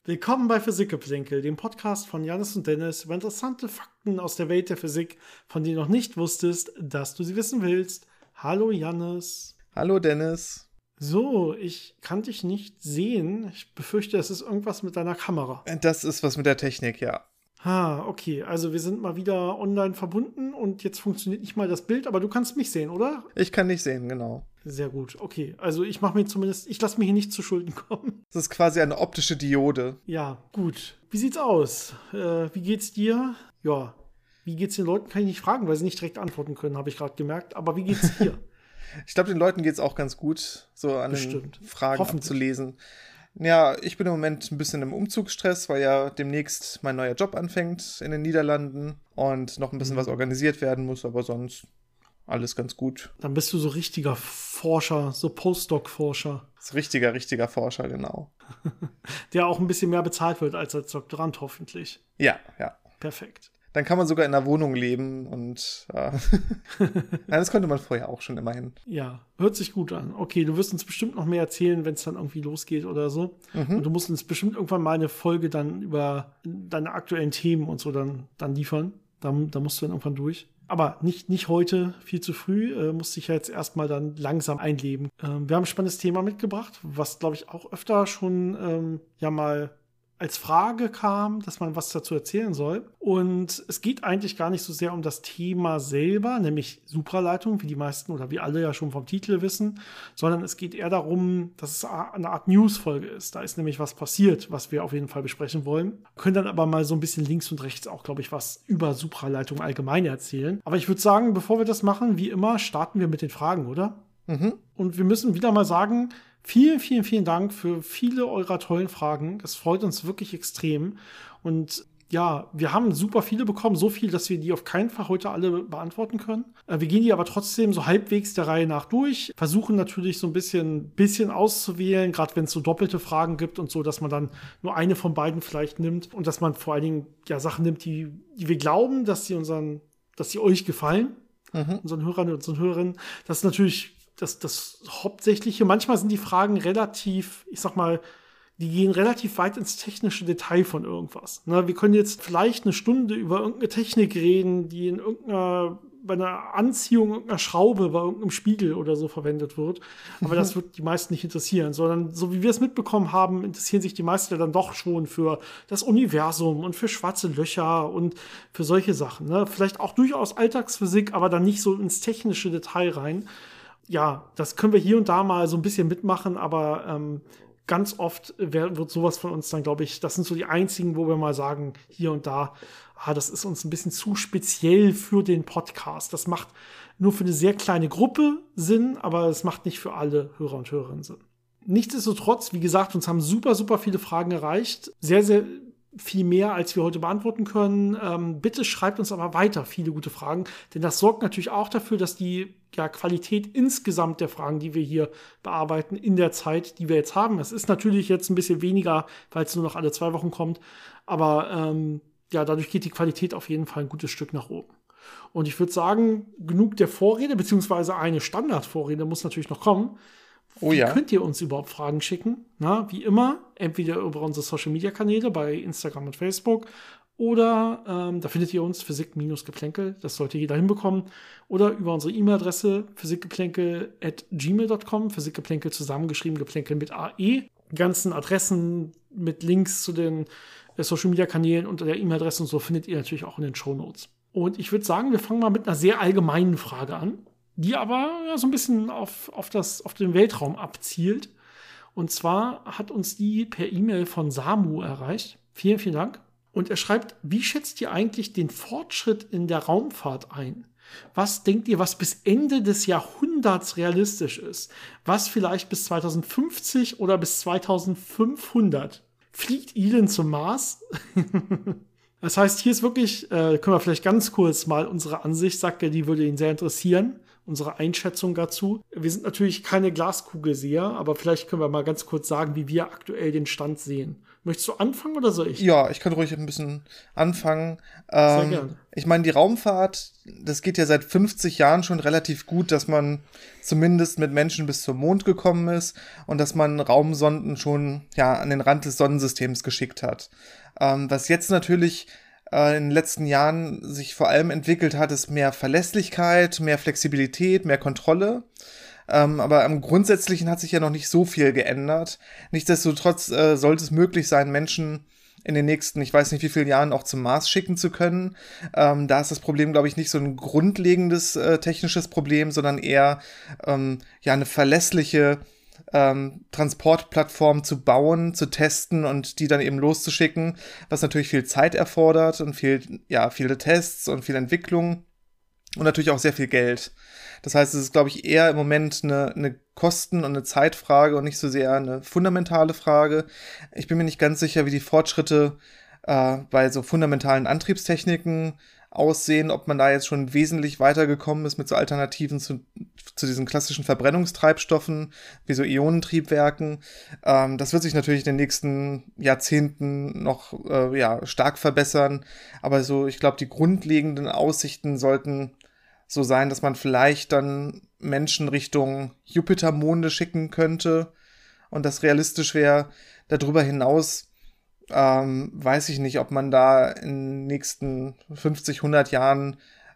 Willkommen bei Physikgeplänkel, dem Podcast von Jannis und Dennis über interessante Fakten aus der Welt der Physik, von denen du noch nicht wusstest, dass du sie wissen willst. Hallo Jannis. Hallo Dennis. So, ich kann dich nicht sehen. Ich befürchte, es ist irgendwas mit deiner Kamera. Das ist was mit der Technik, ja. Okay, also wir sind mal wieder online verbunden und jetzt funktioniert nicht mal das Bild, aber du kannst mich sehen, oder? Ich kann dich sehen, genau. Sehr gut, okay. Also ich lasse mir hier nicht zu Schulden kommen. Das ist quasi eine optische Diode. Ja, gut. Wie sieht's aus? Wie geht's dir? Ja, wie geht's den Leuten, kann ich nicht fragen, weil sie nicht direkt antworten können, habe ich gerade gemerkt. Aber wie geht's dir? Ich glaube, den Leuten geht's auch ganz gut, so an den Fragen abzulesen. Ja, ich bin im Moment ein bisschen im Umzugsstress, weil ja demnächst mein neuer Job anfängt in den Niederlanden und noch ein bisschen was organisiert werden muss, aber sonst alles ganz gut. Dann bist du so richtiger Forscher, so Postdoc-Forscher. Das ist richtiger Forscher, genau. Der auch ein bisschen mehr bezahlt wird als Doktorand hoffentlich. Ja. Perfekt. Dann kann man sogar in einer Wohnung leben und das konnte man vorher auch schon immerhin. Ja, hört sich gut an. Okay, du wirst uns bestimmt noch mehr erzählen, wenn es dann irgendwie losgeht oder so. Und du musst uns bestimmt irgendwann mal eine Folge dann über deine aktuellen Themen und so dann liefern. Da musst du dann irgendwann durch. Aber nicht heute, viel zu früh, musste ich ja jetzt erstmal dann langsam einleben. Wir haben ein spannendes Thema mitgebracht, was, glaube ich, auch öfter schon mal als Frage kam, dass man was dazu erzählen soll. Und es geht eigentlich gar nicht so sehr um das Thema selber, nämlich Supraleitung, wie die meisten oder wie alle ja schon vom Titel wissen, sondern es geht eher darum, dass es eine Art News-Folge ist. Da ist nämlich was passiert, was wir auf jeden Fall besprechen wollen. Können dann aber mal so ein bisschen links und rechts auch, glaube ich, was über Supraleitung allgemein erzählen. Aber ich würde sagen, bevor wir das machen, wie immer, starten wir mit den Fragen, oder? Und wir müssen wieder mal sagen, vielen Dank für viele eurer tollen Fragen. Das freut uns wirklich extrem. Und ja, wir haben super viele bekommen, so viel, dass wir die auf keinen Fall heute alle beantworten können. Wir gehen die aber trotzdem so halbwegs der Reihe nach durch, versuchen natürlich so ein bisschen auszuwählen, gerade wenn es so doppelte Fragen gibt und so, dass man dann nur eine von beiden vielleicht nimmt und dass man vor allen Dingen ja Sachen nimmt, die wir glauben, dass sie euch gefallen, unseren Hörern und unseren Hörerinnen. Das ist natürlich das Hauptsächliche. Manchmal sind die Fragen relativ, ich sag mal, die gehen relativ weit ins technische Detail von irgendwas. Wir können jetzt vielleicht eine Stunde über irgendeine Technik reden, die bei einer Anziehung irgendeiner Schraube bei irgendeinem Spiegel oder so verwendet wird. Aber das wird die meisten nicht interessieren, sondern so wie wir es mitbekommen haben, interessieren sich die meisten dann doch schon für das Universum und für schwarze Löcher und für solche Sachen. Vielleicht auch durchaus Alltagsphysik, aber dann nicht so ins technische Detail rein. Ja, das können wir hier und da mal so ein bisschen mitmachen, aber ganz oft wird sowas von uns dann, glaube ich, das sind so die einzigen, wo wir mal sagen, hier und da, das ist uns ein bisschen zu speziell für den Podcast. Das macht nur für eine sehr kleine Gruppe Sinn, aber es macht nicht für alle Hörer und Hörerinnen Sinn. Nichtsdestotrotz, wie gesagt, uns haben super viele Fragen erreicht. Sehr, sehr viel mehr, als wir heute beantworten können. Bitte schreibt uns aber weiter viele gute Fragen, denn das sorgt natürlich auch dafür, dass die Qualität insgesamt der Fragen, die wir hier bearbeiten, in der Zeit, die wir jetzt haben. Es ist natürlich jetzt ein bisschen weniger, weil es nur noch alle 2 Wochen kommt, aber dadurch geht die Qualität auf jeden Fall ein gutes Stück nach oben. Und ich würde sagen, genug der Vorrede, beziehungsweise eine Standardvorrede muss natürlich noch kommen. Wie könnt ihr uns überhaupt Fragen schicken? Wie immer, entweder über unsere Social-Media-Kanäle bei Instagram und Facebook oder da findet ihr uns Physik-Geplänkel, das sollte jeder hinbekommen, oder über unsere E-Mail-Adresse physikgeplänkel@gmail.com, Physikgeplänkel zusammengeschrieben, Geplänkel mit AE. Die ganzen Adressen mit Links zu den Social-Media-Kanälen unter der E-Mail-Adresse und so findet ihr natürlich auch in den Shownotes. Und ich würde sagen, wir fangen mal mit einer sehr allgemeinen Frage an, die aber so ein bisschen auf den Weltraum abzielt. Und zwar hat uns die per E-Mail von Samu erreicht. Vielen Dank. Und er schreibt, wie schätzt ihr eigentlich den Fortschritt in der Raumfahrt ein? Was denkt ihr, was bis Ende des Jahrhunderts realistisch ist? Was vielleicht bis 2050 oder bis 2500? Fliegt Elon zum Mars? Das heißt, hier ist wirklich, können wir vielleicht ganz kurz mal unsere Ansicht, sagt er, die würde ihn sehr interessieren. unsere Einschätzung dazu. Wir sind natürlich keine Glaskugelseher, aber vielleicht können wir mal ganz kurz sagen, wie wir aktuell den Stand sehen. Möchtest du anfangen oder soll ich? Ja, ich kann ruhig ein bisschen anfangen. Sehr gerne. Ich meine, die Raumfahrt, das geht ja seit 50 Jahren schon relativ gut, dass man zumindest mit Menschen bis zum Mond gekommen ist und dass man Raumsonden schon an den Rand des Sonnensystems geschickt hat. Was jetzt natürlich in den letzten Jahren sich vor allem entwickelt hat, ist mehr Verlässlichkeit, mehr Flexibilität, mehr Kontrolle. Aber am Grundsätzlichen hat sich ja noch nicht so viel geändert. Nichtsdestotrotz sollte es möglich sein, Menschen in den nächsten, ich weiß nicht wie vielen Jahren, auch zum Mars schicken zu können. Da ist das Problem, glaube ich, nicht so ein grundlegendes technisches Problem, sondern eher eine verlässliche Transportplattform zu bauen, zu testen und die dann eben loszuschicken, was natürlich viel Zeit erfordert und viele Tests und viel Entwicklung und natürlich auch sehr viel Geld. Das heißt, es ist, glaube ich, eher im Moment eine Kosten- und eine Zeitfrage und nicht so sehr eine fundamentale Frage. Ich bin mir nicht ganz sicher, wie die Fortschritte bei so fundamentalen Antriebstechniken aussehen, ob man da jetzt schon wesentlich weitergekommen ist mit so Alternativen zu diesen klassischen Verbrennungstreibstoffen, wie so Ionentriebwerken. Das wird sich natürlich in den nächsten Jahrzehnten noch stark verbessern. Aber so, ich glaube, die grundlegenden Aussichten sollten so sein, dass man vielleicht dann Menschen Richtung Jupitermonde schicken könnte und das realistisch wäre. Darüber hinaus weiß ich nicht, ob man da in den nächsten 50, 100 Jahren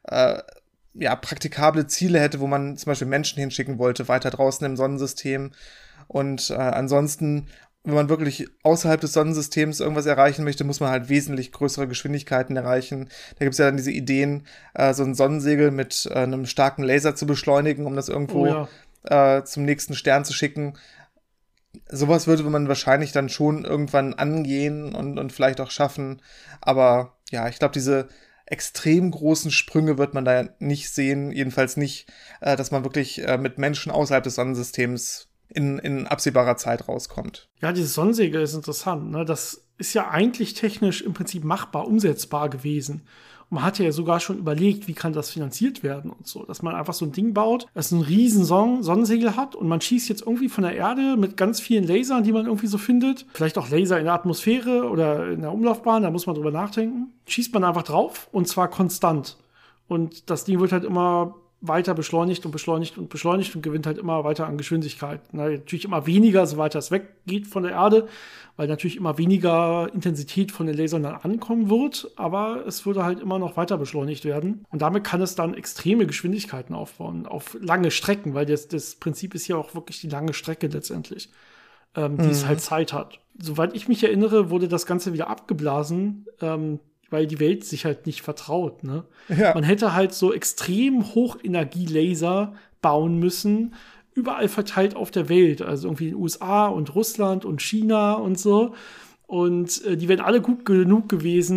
praktikable Ziele hätte, wo man zum Beispiel Menschen hinschicken wollte, weiter draußen im Sonnensystem. Und ansonsten, wenn man wirklich außerhalb des Sonnensystems irgendwas erreichen möchte, muss man halt wesentlich größere Geschwindigkeiten erreichen. Da gibt es ja dann diese Ideen, so ein Sonnensegel mit einem starken Laser zu beschleunigen, um das irgendwo zum nächsten Stern zu schicken. Sowas würde man wahrscheinlich dann schon irgendwann angehen und vielleicht auch schaffen. Aber ja, ich glaube, diese extrem großen Sprünge wird man da nicht sehen. Jedenfalls nicht, dass man wirklich mit Menschen außerhalb des Sonnensystems in absehbarer Zeit rauskommt. Ja, dieses Sonnensegel ist interessant. Ne? Das ist ja eigentlich technisch im Prinzip machbar, umsetzbar gewesen. Und man hat ja sogar schon überlegt, wie kann das finanziert werden und so. Dass man einfach so ein Ding baut, das einen riesen Sonnensegel hat und man schießt jetzt irgendwie von der Erde mit ganz vielen Lasern, die man irgendwie so findet. Vielleicht auch Laser in der Atmosphäre oder in der Umlaufbahn, da muss man drüber nachdenken. Schießt man einfach drauf und zwar konstant. Und das Ding wird halt immer weiter beschleunigt und beschleunigt und beschleunigt und gewinnt halt immer weiter an Geschwindigkeit. Natürlich immer weniger, so weiter es weggeht von der Erde, weil natürlich immer weniger Intensität von den Lasern dann ankommen wird, aber es würde halt immer noch weiter beschleunigt werden. Und damit kann es dann extreme Geschwindigkeiten aufbauen, auf lange Strecken, weil das Prinzip ist ja auch wirklich die lange Strecke letztendlich, die es halt Zeit hat. Soweit ich mich erinnere, wurde das Ganze wieder abgeblasen, weil die Welt sich halt nicht vertraut. Ne? Ja. Man hätte halt so extrem Hochenergie-Laser bauen müssen, überall verteilt auf der Welt. Also irgendwie in den USA und Russland und China und so. Und die wären alle gut genug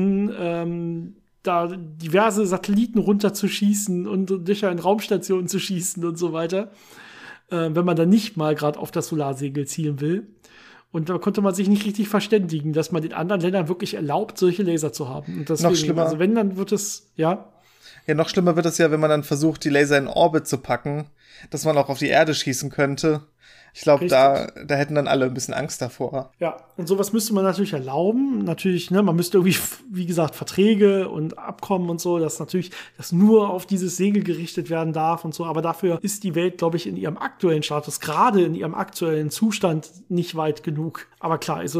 gewesen, da diverse Satelliten runterzuschießen und Löcher in Raumstationen zu schießen und so weiter. Wenn man dann nicht mal gerade auf das Solarsegel zielen will. Und da konnte man sich nicht richtig verständigen, dass man den anderen Ländern wirklich erlaubt, solche Laser zu haben. Und deswegen, noch schlimmer. Also wenn, dann wird es, Ja, noch schlimmer wird es ja, wenn man dann versucht, die Laser in Orbit zu packen, dass man auch auf die Erde schießen könnte. Ich glaube, da hätten dann alle ein bisschen Angst davor. Ja, und sowas müsste man natürlich erlauben. Natürlich, man müsste irgendwie, wie gesagt, Verträge und Abkommen und so, dass natürlich das nur auf dieses Segel gerichtet werden darf und so. Aber dafür ist die Welt, glaube ich, in ihrem aktuellen Status, gerade in ihrem aktuellen Zustand, nicht weit genug. Aber klar, also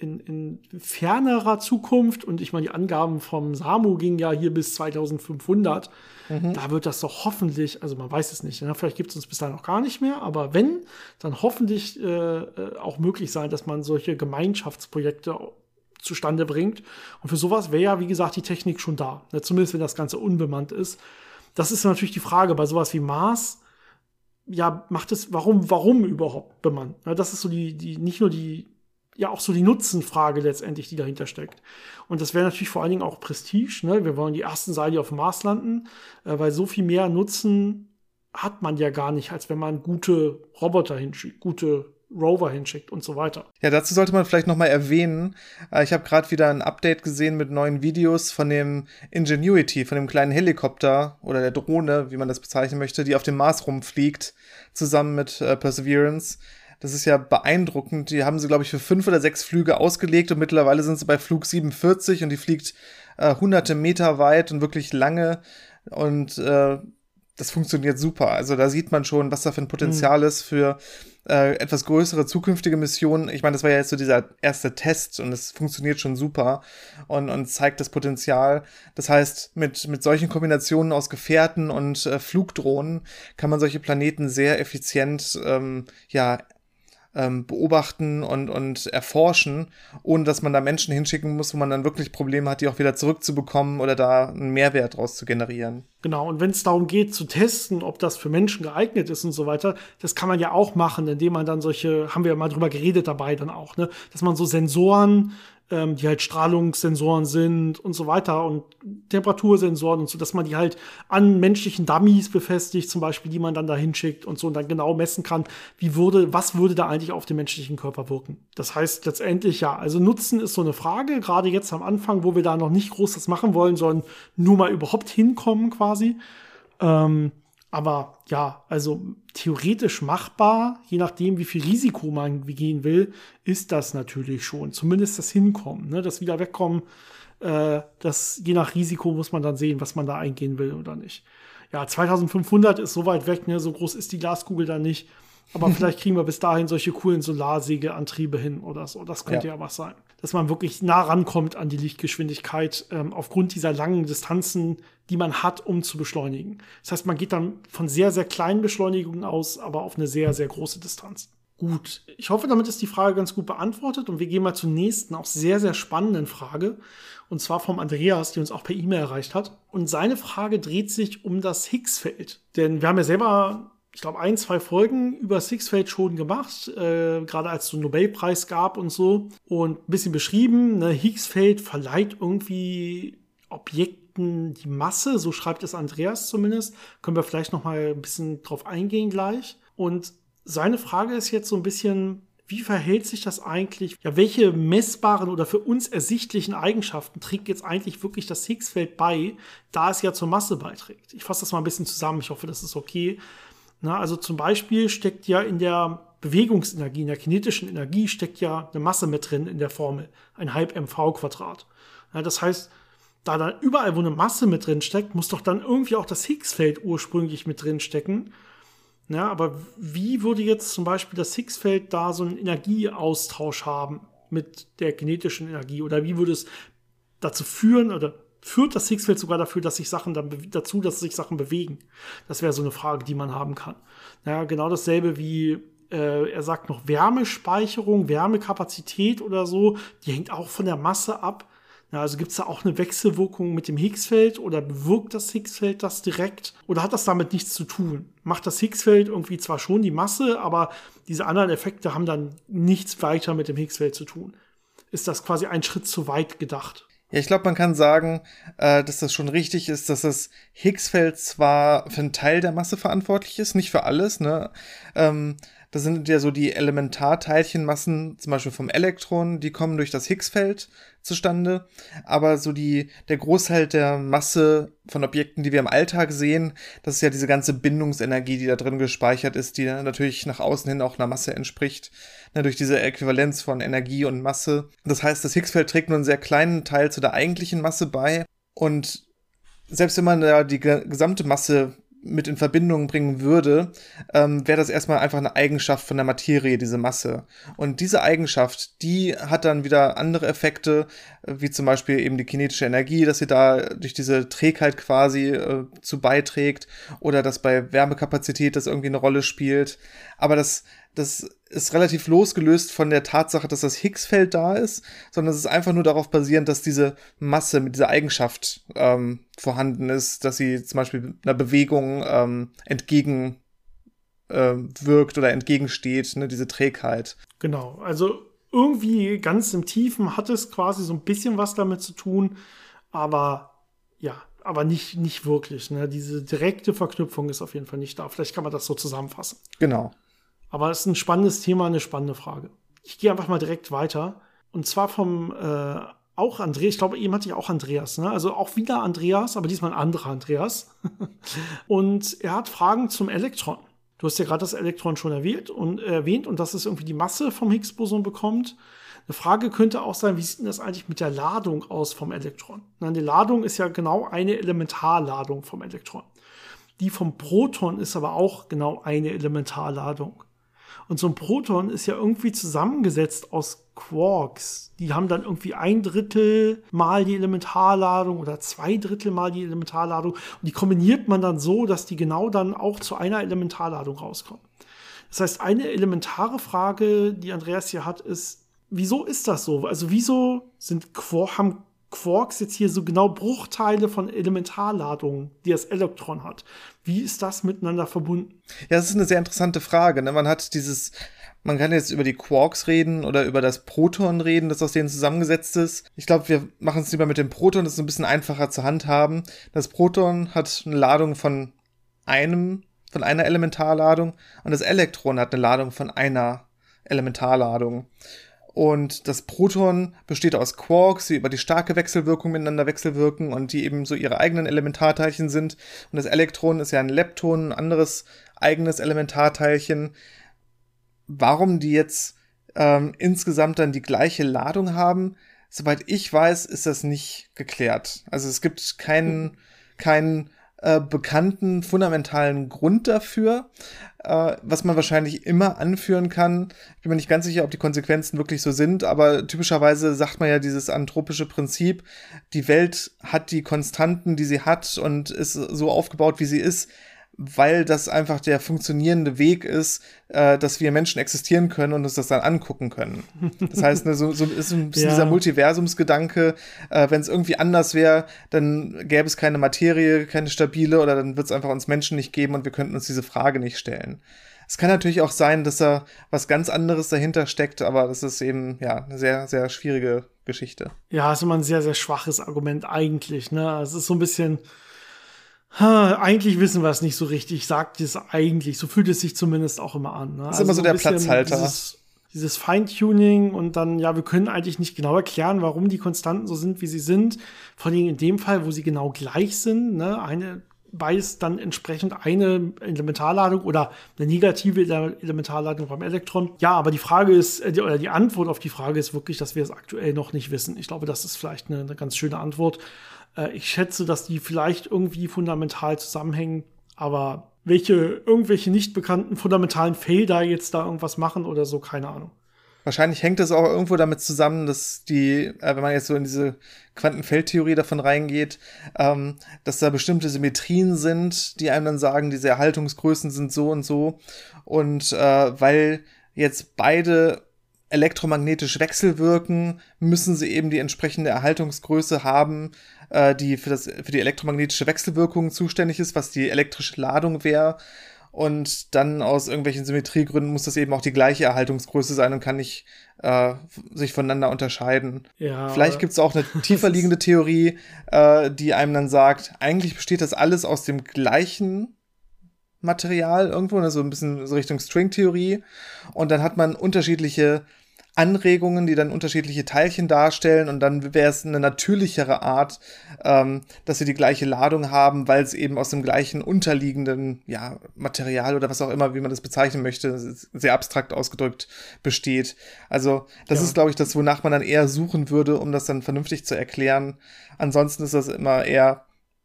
in fernerer Zukunft, und ich meine, die Angaben vom SAMU gingen ja hier bis 2500, da wird das doch hoffentlich, also man weiß es nicht, vielleicht gibt es uns bis dahin noch gar nicht mehr, aber wenn, dann hoffentlich auch möglich sein, dass man solche Gemeinschaftsprojekte zustande bringt. Und für sowas wäre ja, wie gesagt, die Technik schon da. Ja, zumindest, wenn das Ganze unbemannt ist. Das ist natürlich die Frage bei sowas wie Mars. Ja, macht es, warum überhaupt bemannt? Ja, das ist so nicht nur auch so die Nutzenfrage letztendlich, die dahinter steckt. Und das wäre natürlich vor allen Dingen auch Prestige. Ne? Wir wollen die ersten sein, die auf dem Mars landen, weil so viel mehr Nutzen hat man ja gar nicht, als wenn man gute Roboter hinschickt, gute Rover hinschickt und so weiter. Ja, dazu sollte man vielleicht nochmal erwähnen, ich habe gerade wieder ein Update gesehen mit neuen Videos von dem Ingenuity, von dem kleinen Helikopter oder der Drohne, wie man das bezeichnen möchte, die auf dem Mars rumfliegt, zusammen mit Perseverance. Das ist ja beeindruckend. Die haben sie, glaube ich, für 5 oder 6 Flüge ausgelegt und mittlerweile sind sie bei Flug 47 und die fliegt hunderte Meter weit und wirklich lange und das funktioniert super. Also da sieht man schon, was da für ein Potenzial ist für etwas größere zukünftige Missionen. Ich meine, das war ja jetzt so dieser erste Test und es funktioniert schon super und zeigt das Potenzial. Das heißt, mit solchen Kombinationen aus Gefährten und Flugdrohnen kann man solche Planeten sehr effizient beobachten und erforschen, ohne dass man da Menschen hinschicken muss, wo man dann wirklich Probleme hat, die auch wieder zurückzubekommen oder da einen Mehrwert draus zu generieren. Genau, und wenn es darum geht zu testen, ob das für Menschen geeignet ist und so weiter, das kann man ja auch machen, indem man dann haben wir ja mal drüber geredet dabei dann auch, ne, dass man so Sensoren, die halt Strahlungssensoren sind und so weiter und Temperatursensoren und so, dass man die halt an menschlichen Dummies befestigt, zum Beispiel, die man dann da hinschickt und so und dann genau messen kann, was würde da eigentlich auf den menschlichen Körper wirken. Das heißt letztendlich ja, also Nutzen ist so eine Frage, gerade jetzt am Anfang, wo wir da noch nicht groß das machen wollen, sondern nur mal überhaupt hinkommen quasi. Aber ja, also theoretisch machbar, je nachdem, wie viel Risiko man gehen will, ist das natürlich schon. Zumindest das Hinkommen, ne? Das wieder wegkommen, je nach Risiko muss man dann sehen, was man da eingehen will oder nicht. Ja, 2500 ist so weit weg, ne? So groß ist die Glaskugel da nicht. Aber vielleicht kriegen wir bis dahin solche coolen Solarsägeantriebe hin oder so. Das könnte ja was sein. Dass man wirklich nah rankommt an die Lichtgeschwindigkeit aufgrund dieser langen Distanzen, die man hat, um zu beschleunigen. Das heißt, man geht dann von sehr, sehr kleinen Beschleunigungen aus, aber auf eine sehr, sehr große Distanz. Gut, ich hoffe, damit ist die Frage ganz gut beantwortet. Und wir gehen mal zur nächsten, auch sehr, sehr spannenden Frage. Und zwar vom Andreas, die uns auch per E-Mail erreicht hat. Und seine Frage dreht sich um das Higgs-Feld. Denn wir haben ja selber, ich glaube, 1, 2 Folgen über das Higgs-Feld schon gemacht, gerade als es so einen Nobelpreis gab und so. Und ein bisschen beschrieben, ne, Higgs-Feld verleiht irgendwie Objekten die Masse, so schreibt es Andreas zumindest. Können wir vielleicht noch mal ein bisschen drauf eingehen gleich. Und seine Frage ist jetzt so ein bisschen, wie verhält sich das eigentlich? Ja, welche messbaren oder für uns ersichtlichen Eigenschaften trägt jetzt eigentlich wirklich das Higgs-Feld bei, da es ja zur Masse beiträgt? Ich fasse das mal ein bisschen zusammen, ich hoffe, das ist okay. Na, also zum Beispiel steckt ja in der Bewegungsenergie, in der kinetischen Energie steckt ja eine Masse mit drin in der Formel, ein halb mv². Ja, das heißt, da überall, wo eine Masse mit drin steckt, muss doch dann irgendwie auch das Higgs-Feld ursprünglich mit drin stecken. Ja, aber wie würde jetzt zum Beispiel das Higgs-Feld da so einen Energieaustausch haben mit der kinetischen Energie? Oder wie würde es dazu führen, oder führt das Higgs-Feld sogar dafür, dass sich Sachen bewegen? Das wäre so eine Frage, die man haben kann. Ja, genau dasselbe wie, er sagt noch Wärmespeicherung, Wärmekapazität oder so, die hängt auch von der Masse ab. Ja, also gibt es da auch eine Wechselwirkung mit dem Higgs-Feld oder bewirkt das Higgs-Feld das direkt? Oder hat das damit nichts zu tun? Macht das Higgs-Feld irgendwie zwar schon die Masse, aber diese anderen Effekte haben dann nichts weiter mit dem Higgs-Feld zu tun? Ist das quasi ein Schritt zu weit gedacht? Ja, ich glaube, man kann sagen, dass das schon richtig ist, dass das Higgs-Feld zwar für einen Teil der Masse verantwortlich ist, nicht für alles, ne? Das sind ja so die Elementarteilchenmassen, zum Beispiel vom Elektron, die kommen durch das Higgs-Feld zustande. Aber so der Großteil der Masse von Objekten, die wir im Alltag sehen, das ist ja diese ganze Bindungsenergie, die da drin gespeichert ist, die dann natürlich nach außen hin auch einer Masse entspricht, ne, durch diese Äquivalenz von Energie und Masse. Das heißt, das Higgs-Feld trägt nur einen sehr kleinen Teil zu der eigentlichen Masse bei. Und selbst wenn man da die gesamte Masse mit in Verbindung bringen würde, wäre das erstmal einfach eine Eigenschaft von der Materie, diese Masse. Und diese Eigenschaft, die hat dann wieder andere Effekte, wie zum Beispiel eben die kinetische Energie, dass sie da durch diese Trägheit quasi zu beiträgt, oder dass bei Wärmekapazität das irgendwie eine Rolle spielt. Aber das ist relativ losgelöst von der Tatsache, dass das Higgs-Feld da ist, sondern es ist einfach nur darauf basierend, dass diese Masse mit dieser Eigenschaft vorhanden ist, dass sie zum Beispiel einer Bewegung entgegen wirkt oder entgegensteht, ne, diese Trägheit. Genau, also irgendwie ganz im Tiefen hat es quasi so ein bisschen was damit zu tun, aber ja, aber nicht wirklich. Ne? Diese direkte Verknüpfung ist auf jeden Fall nicht da. Vielleicht kann man das so zusammenfassen. Genau. Aber es ist ein spannendes Thema, eine spannende Frage. Ich gehe einfach mal direkt weiter. Und zwar vom auch Andreas, ich glaube, eben hatte ich auch Andreas, ne? Also auch wieder Andreas, aber diesmal ein anderer Andreas. Und er hat Fragen zum Elektron. Du hast ja gerade das Elektron schon erwähnt und dass es irgendwie die Masse vom Higgs-Boson bekommt. Eine Frage könnte auch sein, wie sieht denn das eigentlich mit der Ladung aus vom Elektron? Die Ladung ist ja genau eine Elementarladung vom Elektron. Die vom Proton ist aber auch genau eine Elementarladung. Und so ein Proton ist ja irgendwie zusammengesetzt aus Quarks. Die haben dann irgendwie 1/3 mal die Elementarladung oder 2/3 mal die Elementarladung. Und die kombiniert man dann so, dass die genau dann auch zu einer Elementarladung rauskommen. Das heißt, eine elementare Frage, die Andreas hier hat, ist, wieso ist das so? Also wieso haben Quarks jetzt hier so genau Bruchteile von Elementarladungen, die das Elektron hat? Wie ist das miteinander verbunden? Ja, das ist eine sehr interessante Frage. Ne? Man kann jetzt über die Quarks reden oder über das Proton reden, das aus denen zusammengesetzt ist. Ich glaube, wir machen es lieber mit dem Proton, das ist ein bisschen einfacher zu handhaben. Das Proton hat eine Ladung von einer Elementarladung und das Elektron hat eine Ladung von einer Elementarladung. Und das Proton besteht aus Quarks, die über die starke Wechselwirkung miteinander wechselwirken und die eben so ihre eigenen Elementarteilchen sind. Und das Elektron ist ja ein Lepton, ein anderes eigenes Elementarteilchen. Warum die jetzt insgesamt dann die gleiche Ladung haben, soweit ich weiß, ist das nicht geklärt. Also es gibt keinen bekannten fundamentalen Grund dafür, was man wahrscheinlich immer anführen kann. Ich bin mir nicht ganz sicher, ob die Konsequenzen wirklich so sind, aber typischerweise sagt man ja dieses anthropische Prinzip, die Welt hat die Konstanten, die sie hat und ist so aufgebaut, wie sie ist, weil das einfach der funktionierende Weg ist, dass wir Menschen existieren können und uns das dann angucken können. Das heißt, so ist ein bisschen dieser Multiversumsgedanke, wenn es irgendwie anders wäre, dann gäbe es keine Materie, keine stabile, oder dann wird es einfach uns Menschen nicht geben und wir könnten uns diese Frage nicht stellen. Es kann natürlich auch sein, dass da was ganz anderes dahinter steckt, aber das ist eben eine sehr, sehr schwierige Geschichte. Ja, ist immer ein sehr, sehr schwaches Argument eigentlich, ne? Es ist so ein bisschen eigentlich wissen wir es nicht so richtig, sagt es eigentlich. So fühlt es sich zumindest auch immer an. Ne? Das ist immer so der Platzhalter. Dieses Feintuning und dann, wir können eigentlich nicht genau erklären, warum die Konstanten so sind, wie sie sind. Vor allem in dem Fall, wo sie genau gleich sind. Ne? Beides dann entsprechend eine Elementarladung oder eine negative Elementarladung beim Elektron. Ja, aber die Frage ist, oder die Antwort auf die Frage ist wirklich, dass wir es aktuell noch nicht wissen. Ich glaube, das ist vielleicht eine ganz schöne Antwort. Ich schätze, dass die vielleicht irgendwie fundamental zusammenhängen, aber irgendwelche nicht bekannten fundamentalen Felder jetzt da irgendwas machen oder so, keine Ahnung. Wahrscheinlich hängt es auch irgendwo damit zusammen, dass wenn man jetzt so in diese Quantenfeldtheorie davon reingeht, dass da bestimmte Symmetrien sind, die einem dann sagen, diese Erhaltungsgrößen sind so und so. Und weil jetzt beide elektromagnetisch wechselwirken, müssen sie eben die entsprechende Erhaltungsgröße haben, die für die elektromagnetische Wechselwirkung zuständig ist, was die elektrische Ladung wäre. Und dann aus irgendwelchen Symmetriegründen muss das eben auch die gleiche Erhaltungsgröße sein und kann nicht sich voneinander unterscheiden. Ja, vielleicht gibt es auch eine tiefer liegende Theorie, die einem dann sagt, eigentlich besteht das alles aus dem gleichen Material irgendwo, ne, so ein bisschen so Richtung Stringtheorie. Und dann hat man unterschiedliche Anregungen, die dann unterschiedliche Teilchen darstellen, und dann wäre es eine natürlichere Art, dass sie die gleiche Ladung haben, weil es eben aus dem gleichen unterliegenden Material oder was auch immer, wie man das bezeichnen möchte, sehr abstrakt ausgedrückt, besteht. Also das ist, glaube ich, das, wonach man dann eher suchen würde, um das dann vernünftig zu erklären. Ansonsten ist das immer eher,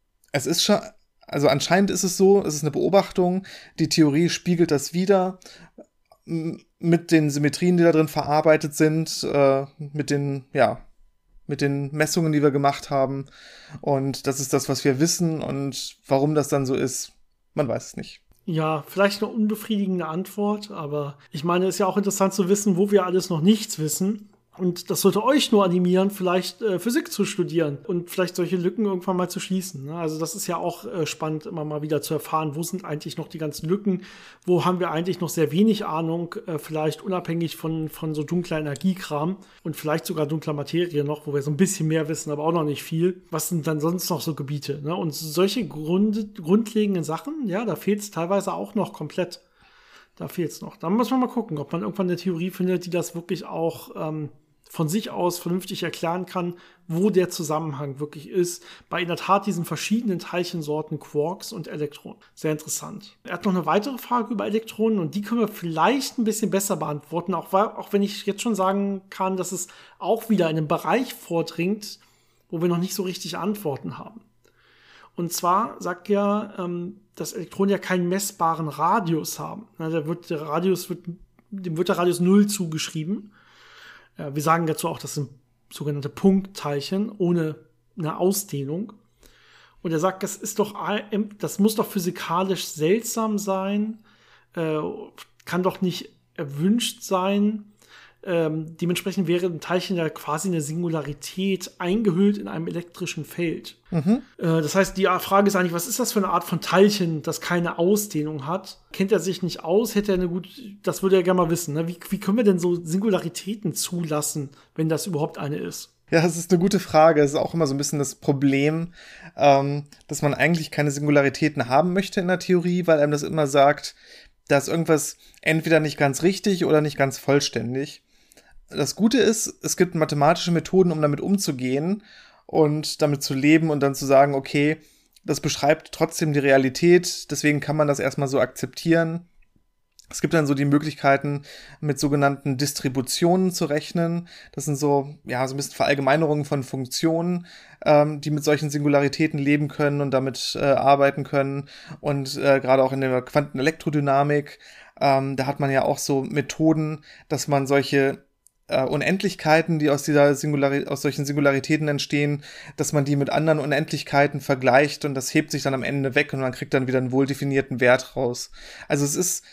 also anscheinend ist es so, es ist eine Beobachtung, die Theorie spiegelt das wider, mit den Symmetrien, die da drin verarbeitet sind, mit den Messungen, die wir gemacht haben. Und das ist das, was wir wissen. Und warum das dann so ist, man weiß es nicht. Ja, vielleicht eine unbefriedigende Antwort, aber ich meine, es ist ja auch interessant zu wissen, wo wir alles noch nichts wissen. Und das sollte euch nur animieren, vielleicht Physik zu studieren und vielleicht solche Lücken irgendwann mal zu schließen. Ne? Also das ist ja auch spannend, immer mal wieder zu erfahren, wo sind eigentlich noch die ganzen Lücken, wo haben wir eigentlich noch sehr wenig Ahnung, vielleicht unabhängig von so dunkler Energiekram und vielleicht sogar dunkler Materie noch, wo wir so ein bisschen mehr wissen, aber auch noch nicht viel. Was sind dann sonst noch so Gebiete? Ne? Und solche grundlegenden Sachen, da fehlt es teilweise auch noch komplett. Da fehlt es noch. Da muss man mal gucken, ob man irgendwann eine Theorie findet, die das wirklich auch von sich aus vernünftig erklären kann, wo der Zusammenhang wirklich ist. Bei in der Tat diesen verschiedenen Teilchensorten Quarks und Elektronen. Sehr interessant. Er hat noch eine weitere Frage über Elektronen und die können wir vielleicht ein bisschen besser beantworten, auch wenn ich jetzt schon sagen kann, dass es auch wieder in einen Bereich vordringt, wo wir noch nicht so richtig Antworten haben. Und zwar sagt er, dass Elektronen ja keinen messbaren Radius haben. Dem wird der Radius 0 zugeschrieben. Wir sagen dazu auch, das sind sogenannte Punktteilchen ohne eine Ausdehnung. Und er sagt, das muss doch physikalisch seltsam sein, kann doch nicht erwünscht sein. Dementsprechend wäre ein Teilchen ja quasi eine Singularität eingehüllt in einem elektrischen Feld. Das heißt, die Frage ist eigentlich, was ist das für eine Art von Teilchen, das keine Ausdehnung hat? Kennt er sich nicht aus? Das würde er gerne mal wissen. Ne? Wie können wir denn so Singularitäten zulassen, wenn das überhaupt eine ist? Ja, das ist eine gute Frage. Es ist auch immer so ein bisschen das Problem, dass man eigentlich keine Singularitäten haben möchte in der Theorie, weil einem das immer sagt, da ist irgendwas entweder nicht ganz richtig oder nicht ganz vollständig. Das Gute ist, es gibt mathematische Methoden, um damit umzugehen und damit zu leben und dann zu sagen, okay, das beschreibt trotzdem die Realität, deswegen kann man das erstmal so akzeptieren. Es gibt dann so die Möglichkeiten, mit sogenannten Distributionen zu rechnen. Das sind so ein bisschen Verallgemeinerungen von Funktionen, die mit solchen Singularitäten leben können und damit arbeiten können. Und gerade auch in der Quantenelektrodynamik, da hat man ja auch so Methoden, dass man solche Unendlichkeiten, die aus solchen Singularitäten entstehen, dass man die mit anderen Unendlichkeiten vergleicht und das hebt sich dann am Ende weg und man kriegt dann wieder einen wohldefinierten Wert raus. Also es ist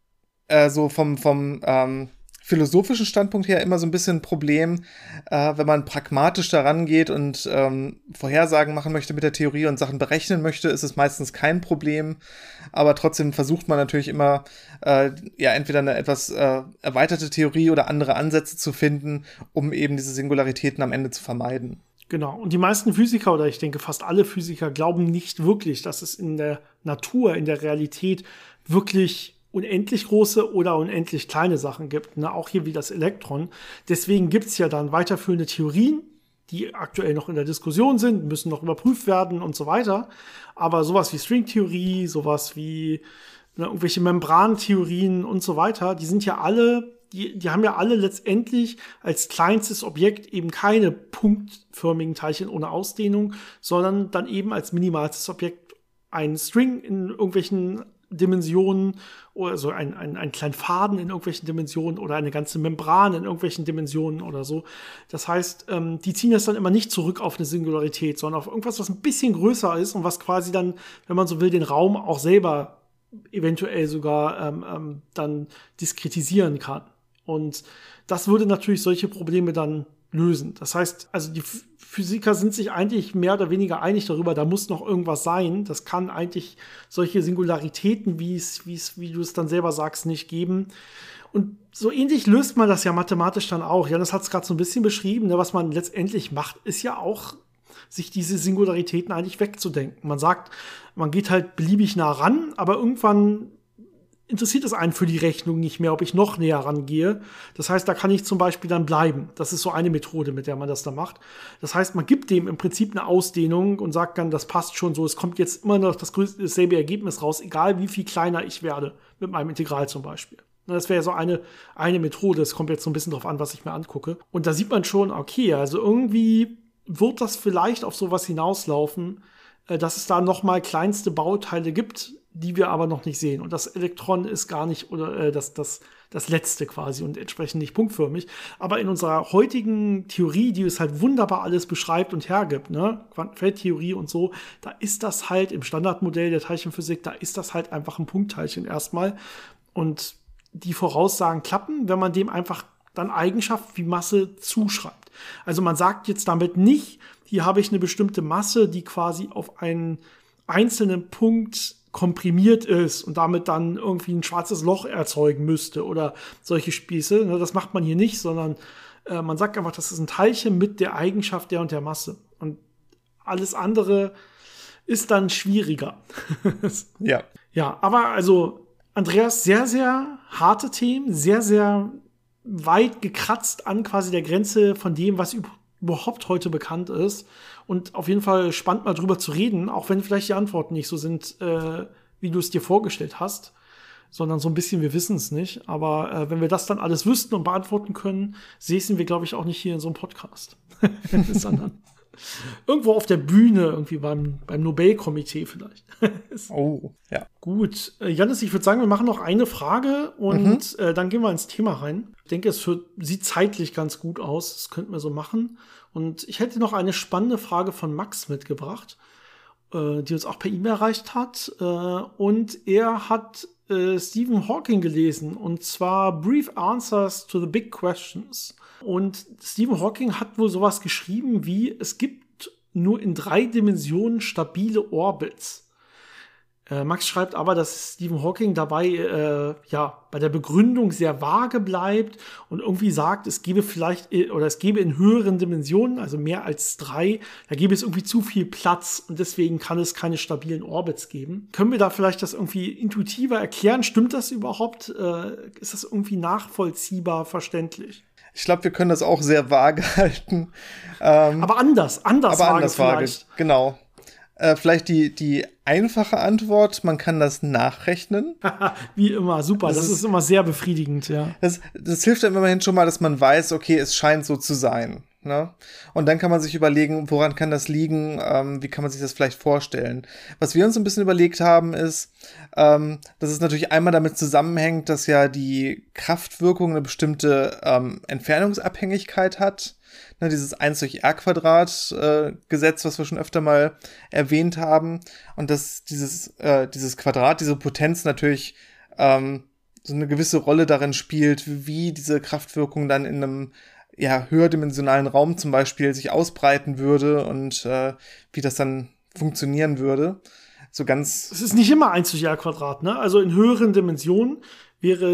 so vom philosophischen Standpunkt her immer so ein bisschen ein Problem, wenn man pragmatisch daran geht und Vorhersagen machen möchte mit der Theorie und Sachen berechnen möchte, ist es meistens kein Problem. Aber trotzdem versucht man natürlich immer, entweder eine etwas erweiterte Theorie oder andere Ansätze zu finden, um eben diese Singularitäten am Ende zu vermeiden. Genau. Und die meisten Physiker, oder ich denke fast alle Physiker, glauben nicht wirklich, dass es in der Natur, in der Realität wirklich unendlich große oder unendlich kleine Sachen gibt, ne? Auch hier wie das Elektron. Deswegen gibt es ja dann weiterführende Theorien, die aktuell noch in der Diskussion sind, müssen noch überprüft werden und so weiter. Aber sowas wie Stringtheorie, sowas wie irgendwelche Membrantheorien und so weiter, die sind ja alle, die haben ja alle letztendlich als kleinstes Objekt eben keine punktförmigen Teilchen ohne Ausdehnung, sondern dann eben als minimalstes Objekt ein String in irgendwelchen Dimensionen oder so ein kleinen Faden in irgendwelchen Dimensionen oder eine ganze Membran in irgendwelchen Dimensionen oder so. Das heißt, die ziehen das dann immer nicht zurück auf eine Singularität, sondern auf irgendwas, was ein bisschen größer ist und was quasi dann, wenn man so will, den Raum auch selber eventuell sogar dann diskretisieren kann. Und das würde natürlich solche Probleme dann lösen. Das heißt, also die Physiker sind sich eigentlich mehr oder weniger einig darüber, da muss noch irgendwas sein. Das kann eigentlich solche Singularitäten, wie du es dann selber sagst, nicht geben. Und so ähnlich löst man das ja mathematisch dann auch. Janis hat es gerade so ein bisschen beschrieben. Ne? Was man letztendlich macht, ist ja auch, sich diese Singularitäten eigentlich wegzudenken. Man sagt, man geht halt beliebig nah ran, aber irgendwann interessiert es einen für die Rechnung nicht mehr, ob ich noch näher rangehe. Das heißt, da kann ich zum Beispiel dann bleiben. Das ist so eine Methode, mit der man das da macht. Das heißt, man gibt dem im Prinzip eine Ausdehnung und sagt dann, das passt schon so. Es kommt jetzt immer noch dasselbe Ergebnis raus, egal wie viel kleiner ich werde, mit meinem Integral zum Beispiel. Das wäre ja so eine Methode. Es kommt jetzt so ein bisschen drauf an, was ich mir angucke. Und da sieht man schon, okay, also irgendwie wird das vielleicht auf sowas hinauslaufen, dass es da noch mal kleinste Bauteile gibt, die wir aber noch nicht sehen. Und das Elektron ist gar nicht, oder das letzte quasi und entsprechend nicht punktförmig. Aber in unserer heutigen Theorie, die es halt wunderbar alles beschreibt und hergibt, ne, Quantenfeldtheorie und so, da ist das halt im Standardmodell der Teilchenphysik, da ist das halt einfach ein Punktteilchen erstmal. Und die Voraussagen klappen, wenn man dem einfach dann Eigenschaften wie Masse zuschreibt. Also man sagt jetzt damit nicht, hier habe ich eine bestimmte Masse, die quasi auf einen einzelnen Punkt komprimiert ist und damit dann irgendwie ein schwarzes Loch erzeugen müsste oder solche Spieße. Das macht man hier nicht, sondern man sagt einfach, das ist ein Teilchen mit der Eigenschaft der und der Masse. Und alles andere ist dann schwieriger. Ja. Ja, aber also Andreas, sehr, sehr harte Themen, sehr, sehr weit gekratzt an quasi der Grenze von dem, was überhaupt heute bekannt ist. Und auf jeden Fall spannend mal drüber zu reden, auch wenn vielleicht die Antworten nicht so sind, wie du es dir vorgestellt hast, sondern so ein bisschen, wir wissen es nicht. Aber wenn wir das dann alles wüssten und beantworten können, säßen wir, glaube ich, auch nicht hier in so einem Podcast. Sondern irgendwo auf der Bühne, irgendwie beim Nobelkomitee vielleicht. Oh, ja. Gut. Jannis, ich würde sagen, wir machen noch eine Frage und dann gehen wir ins Thema rein. Ich denke, sieht zeitlich ganz gut aus. Das könnten wir so machen. Und ich hätte noch eine spannende Frage von Max mitgebracht, die uns auch per E-Mail erreicht hat. Und er hat Stephen Hawking gelesen, und zwar Brief Answers to the Big Questions. Und Stephen Hawking hat wohl sowas geschrieben wie, es gibt nur in 3 Dimensionen stabile Orbits. Max schreibt aber, dass Stephen Hawking dabei bei der Begründung sehr vage bleibt und irgendwie sagt, es gebe in höheren Dimensionen, also mehr als 3, da gäbe es irgendwie zu viel Platz und deswegen kann es keine stabilen Orbits geben. Können wir da vielleicht das irgendwie intuitiver erklären? Stimmt das überhaupt? Ist das irgendwie nachvollziehbar, verständlich? Ich glaube, wir können das auch sehr vage halten. Aber anders vage vielleicht. Genau. Vielleicht die einfache Antwort, man kann das nachrechnen. Wie immer, super. Das ist immer sehr befriedigend, ja. Das hilft einem immerhin schon mal, dass man weiß, okay, es scheint so zu sein. Ne? Und dann kann man sich überlegen, woran kann das liegen, wie kann man sich das vielleicht vorstellen. Was wir uns ein bisschen überlegt haben, ist, dass es natürlich einmal damit zusammenhängt, dass ja die Kraftwirkung eine bestimmte Entfernungsabhängigkeit hat. Ne, dieses 1/r² Gesetz, was wir schon öfter mal erwähnt haben. Und dass dieses Quadrat, diese Potenz natürlich so eine gewisse Rolle darin spielt, wie diese Kraftwirkung dann in einem höherdimensionalen Raum zum Beispiel sich ausbreiten würde und wie das dann funktionieren würde. So ganz. Es ist nicht immer 1/r², ne? Also in höheren Dimensionen würde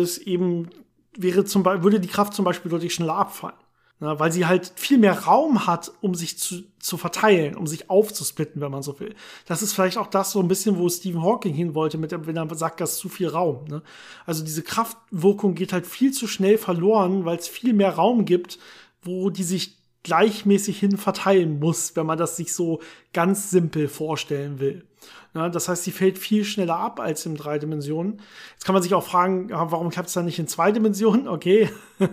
die Kraft zum Beispiel deutlich schneller abfallen. Na, weil sie halt viel mehr Raum hat, um sich zu verteilen, um sich aufzusplitten, wenn man so will. Das ist vielleicht auch das so ein bisschen, wo Stephen Hawking hin wollte, wenn er sagt, das ist zu viel Raum. Ne? Also diese Kraftwirkung geht halt viel zu schnell verloren, weil es viel mehr Raum gibt, wo die sich gleichmäßig hin verteilen muss, wenn man das sich so ganz simpel vorstellen will. Ja, das heißt, sie fällt viel schneller ab als in 3 Dimensionen. Jetzt kann man sich auch fragen, warum klappt es dann nicht in 2 Dimensionen? Okay.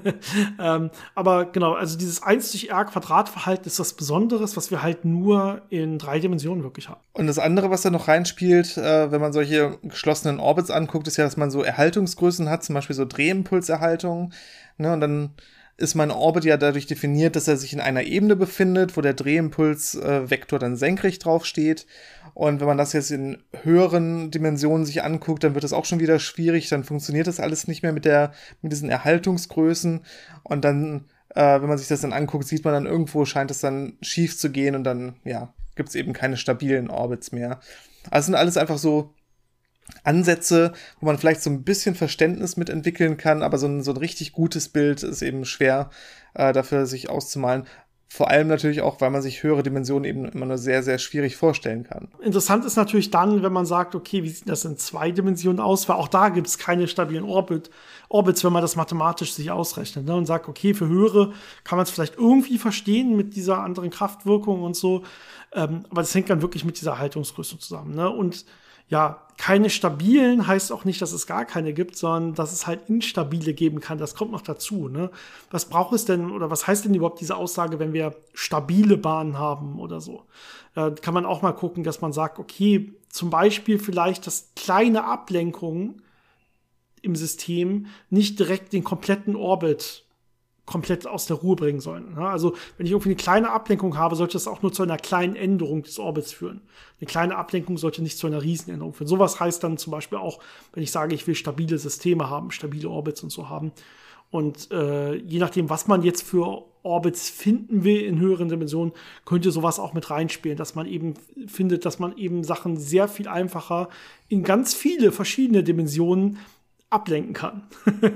Aber genau, also dieses 1/r²-Verhalten ist was Besonderes, was wir halt nur in 3 Dimensionen wirklich haben. Und das andere, was da noch reinspielt, wenn man solche geschlossenen Orbits anguckt, ist ja, dass man so Erhaltungsgrößen hat, zum Beispiel so Drehimpulserhaltung. Ne? Und dann ist mein Orbit ja dadurch definiert, dass er sich in einer Ebene befindet, wo der Drehimpulsvektor dann senkrecht drauf steht. Und wenn man das jetzt in höheren Dimensionen sich anguckt, dann wird das auch schon wieder schwierig. Dann funktioniert das alles nicht mehr mit diesen Erhaltungsgrößen. Und dann, wenn man sich das dann anguckt, sieht man dann irgendwo, scheint es dann schief zu gehen. Und dann, gibt es eben keine stabilen Orbits mehr. Also sind alles einfach so Ansätze, wo man vielleicht so ein bisschen Verständnis mitentwickeln kann, aber so ein richtig gutes Bild ist eben schwer dafür sich auszumalen. Vor allem natürlich auch, weil man sich höhere Dimensionen eben immer nur sehr, sehr schwierig vorstellen kann. Interessant ist natürlich dann, wenn man sagt, okay, wie sieht das in 2 Dimensionen aus? Weil auch da gibt es keine stabilen Orbits, wenn man das mathematisch sich ausrechnet. Ne? Und sagt, okay, für höhere kann man es vielleicht irgendwie verstehen mit dieser anderen Kraftwirkung und so. Aber das hängt dann wirklich mit dieser Haltungsgröße zusammen. Ne? Und ja, keine stabilen heißt auch nicht, dass es gar keine gibt, sondern dass es halt instabile geben kann. Das kommt noch dazu. Ne? Was braucht es denn oder was heißt denn überhaupt diese Aussage, wenn wir stabile Bahnen haben oder so? Kann man auch mal gucken, dass man sagt, okay, zum Beispiel vielleicht, dass kleine Ablenkungen im System nicht direkt den kompletten Orbit komplett aus der Ruhe bringen sollen. Also wenn ich irgendwie eine kleine Ablenkung habe, sollte das auch nur zu einer kleinen Änderung des Orbits führen. Eine kleine Ablenkung sollte nicht zu einer Riesenänderung führen. Sowas heißt dann zum Beispiel auch, wenn ich sage, ich will stabile Systeme haben, stabile Orbits und so haben. Und je nachdem, was man jetzt für Orbits finden will in höheren Dimensionen, könnte sowas auch mit reinspielen, dass man eben findet, dass man eben Sachen sehr viel einfacher in ganz viele verschiedene Dimensionen ablenken kann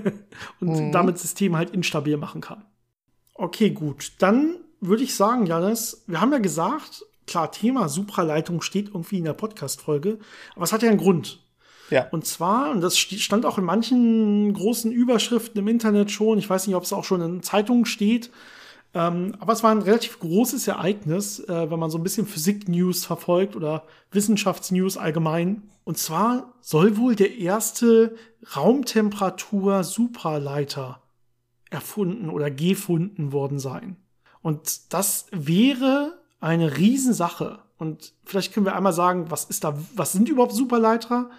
und damit System halt instabil machen kann. Okay, gut. Dann würde ich sagen, Jannis, wir haben ja gesagt, klar, Thema Supraleitung steht irgendwie in der Podcast-Folge, aber es hat ja einen Grund. Ja. Und zwar, und das stand auch in manchen großen Überschriften im Internet schon, ich weiß nicht, ob es auch schon in Zeitungen steht, aber es war ein relativ großes Ereignis, wenn man so ein bisschen Physik-News verfolgt oder Wissenschaftsnews allgemein. Und zwar soll wohl der erste Raumtemperatur-Supraleiter erfunden oder gefunden worden sein. Und das wäre eine Riesensache. Und vielleicht können wir einmal sagen, was sind überhaupt Supraleiter,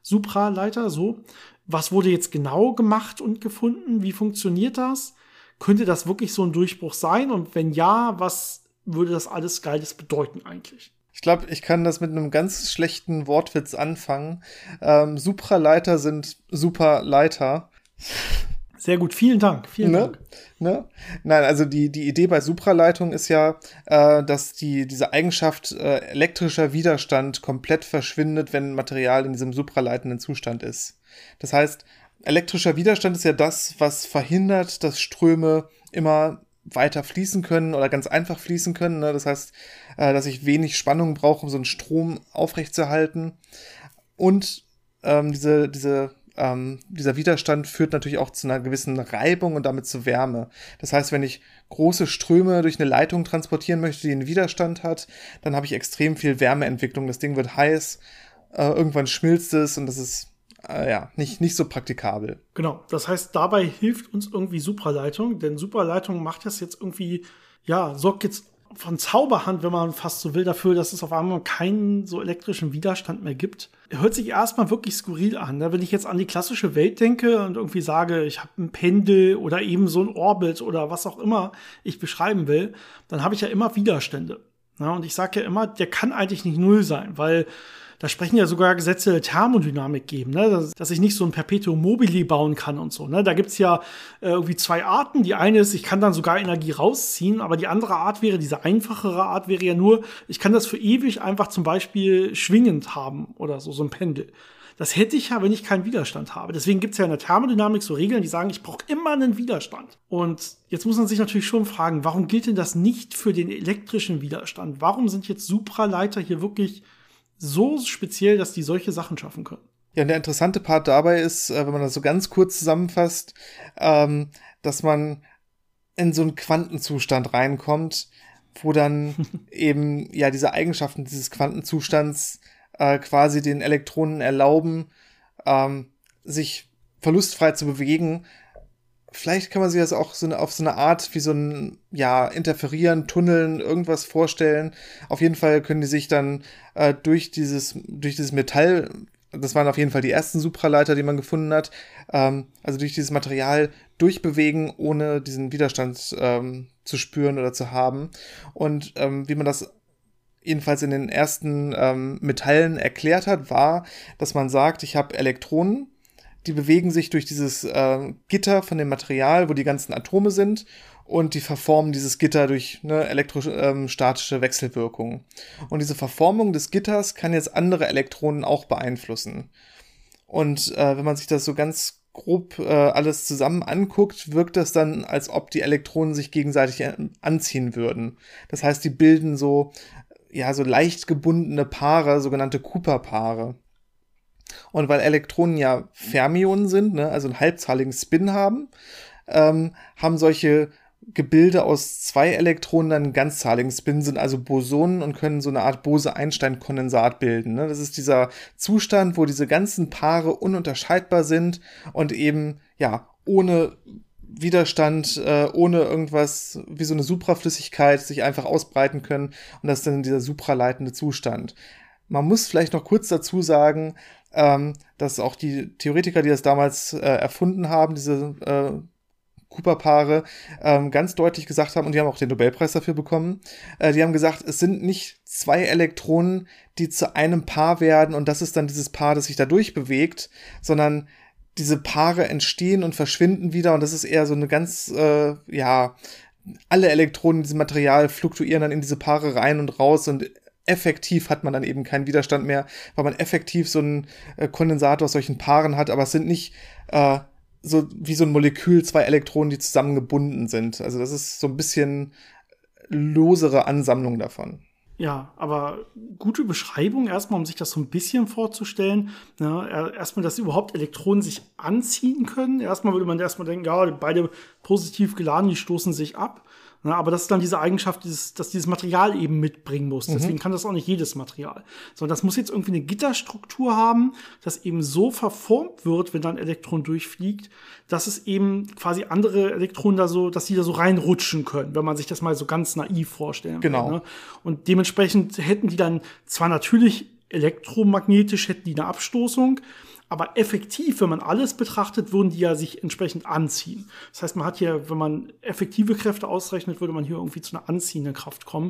so. Was wurde jetzt genau gemacht und gefunden? Wie funktioniert das? Könnte das wirklich so ein Durchbruch sein? Und wenn ja, was würde das alles Geiles bedeuten eigentlich? Ich glaube, ich kann das mit einem ganz schlechten Wortwitz anfangen. Supraleiter sind Superleiter. Sehr gut, vielen Dank. Dank. Ne? Nein, also die Idee bei Supraleitung ist ja, dass diese Eigenschaft elektrischer Widerstand komplett verschwindet, wenn Material in diesem supraleitenden Zustand ist. Das heißt, elektrischer Widerstand ist ja das, was verhindert, dass Ströme immer weiter fließen können oder ganz einfach fließen können. Ne? Das heißt, dass ich wenig Spannung brauche, um so einen Strom aufrechtzuerhalten. Und dieser Widerstand führt natürlich auch zu einer gewissen Reibung und damit zu Wärme. Das heißt, wenn ich große Ströme durch eine Leitung transportieren möchte, die einen Widerstand hat, dann habe ich extrem viel Wärmeentwicklung. Das Ding wird heiß, irgendwann schmilzt es und das ist nicht so praktikabel. Genau, das heißt, dabei hilft uns irgendwie Supraleitung, denn Supraleitung macht das jetzt irgendwie, sorgt jetzt von Zauberhand, wenn man fast so will, dafür, dass es auf einmal keinen so elektrischen Widerstand mehr gibt. Hört sich erstmal wirklich skurril an. Ne? Wenn ich jetzt an die klassische Welt denke und irgendwie sage, ich habe ein Pendel oder eben so ein Orbit oder was auch immer ich beschreiben will, dann habe ich ja immer Widerstände. Ne? Und ich sage ja immer, der kann eigentlich nicht null sein, weil da sprechen ja sogar Gesetze der Thermodynamik geben, ne? Dass ich nicht so ein Perpetuum mobile bauen kann und so. Ne? Da gibt's ja irgendwie zwei Arten. Die eine ist, ich kann dann sogar Energie rausziehen, aber die andere Art wäre, diese einfachere Art wäre ja nur, ich kann das für ewig einfach zum Beispiel schwingend haben oder so ein Pendel. Das hätte ich ja, wenn ich keinen Widerstand habe. Deswegen gibt's ja in der Thermodynamik so Regeln, die sagen, ich brauche immer einen Widerstand. Und jetzt muss man sich natürlich schon fragen, warum gilt denn das nicht für den elektrischen Widerstand? Warum sind jetzt Supraleiter hier wirklich so speziell, dass die solche Sachen schaffen können? Ja, und der interessante Part dabei ist, wenn man das so ganz kurz zusammenfasst, dass man in so einen Quantenzustand reinkommt, wo dann eben diese Eigenschaften dieses Quantenzustands quasi den Elektronen erlauben, sich verlustfrei zu bewegen. Vielleicht kann man sich das auch auf so eine Art wie so ein, Interferieren, Tunneln, irgendwas vorstellen. Auf jeden Fall können die sich dann durch dieses Metall, das waren auf jeden Fall die ersten Supraleiter, die man gefunden hat, also durch dieses Material durchbewegen, ohne diesen Widerstand zu spüren oder zu haben. Und wie man das jedenfalls in den ersten Metallen erklärt hat, war, dass man sagt, ich habe Elektronen, die bewegen sich durch dieses Gitter von dem Material, wo die ganzen Atome sind, und die verformen dieses Gitter durch elektrostatische Wechselwirkungen. Und diese Verformung des Gitters kann jetzt andere Elektronen auch beeinflussen. Und wenn man sich das so ganz grob alles zusammen anguckt, wirkt das dann, als ob die Elektronen sich gegenseitig anziehen würden. Das heißt, die bilden so leicht gebundene Paare, sogenannte Cooper-Paare. Und weil Elektronen ja Fermionen sind, ne, also einen halbzahligen Spin haben solche Gebilde aus zwei Elektronen dann einen ganzzahligen Spin, sind also Bosonen und können so eine Art Bose-Einstein-Kondensat bilden. Ne? Das ist dieser Zustand, wo diese ganzen Paare ununterscheidbar sind und eben, ohne Widerstand, ohne irgendwas wie so eine Supraflüssigkeit sich einfach ausbreiten können. Und das ist dann dieser supraleitende Zustand. Man muss vielleicht noch kurz dazu sagen, dass auch die Theoretiker, die das damals erfunden haben, diese Cooper-Paare, ganz deutlich gesagt haben, und die haben auch den Nobelpreis dafür bekommen, die haben gesagt, es sind nicht zwei Elektronen, die zu einem Paar werden und das ist dann dieses Paar, das sich da durchbewegt, sondern diese Paare entstehen und verschwinden wieder und das ist eher so eine ganz, alle Elektronen in diesem Material fluktuieren dann in diese Paare rein und raus und effektiv hat man dann eben keinen Widerstand mehr, weil man effektiv so einen Kondensator aus solchen Paaren hat, aber es sind nicht so wie so ein Molekül, zwei Elektronen, die zusammengebunden sind. Also das ist so ein bisschen losere Ansammlung davon. Ja, aber gute Beschreibung erstmal, um sich das so ein bisschen vorzustellen. Ja, erstmal, dass überhaupt Elektronen sich anziehen können. Erstmal würde man denken, ja, beide positiv geladen, die stoßen sich ab. Ja, aber das ist dann diese Eigenschaft, dass dieses Material eben mitbringen muss. Deswegen kann das auch nicht jedes Material. Sondern das muss jetzt irgendwie eine Gitterstruktur haben, das eben so verformt wird, wenn da ein Elektron durchfliegt, dass es eben quasi andere Elektronen dass die da so reinrutschen können, wenn man sich das mal so ganz naiv vorstellen will. Ne? Und dementsprechend hätten die dann zwar natürlich elektromagnetisch, hätten die eine Abstoßung, aber effektiv, wenn man alles betrachtet, würden die ja sich entsprechend anziehen. Das heißt, man hat hier, wenn man effektive Kräfte ausrechnet, würde man hier irgendwie zu einer anziehenden Kraft kommen.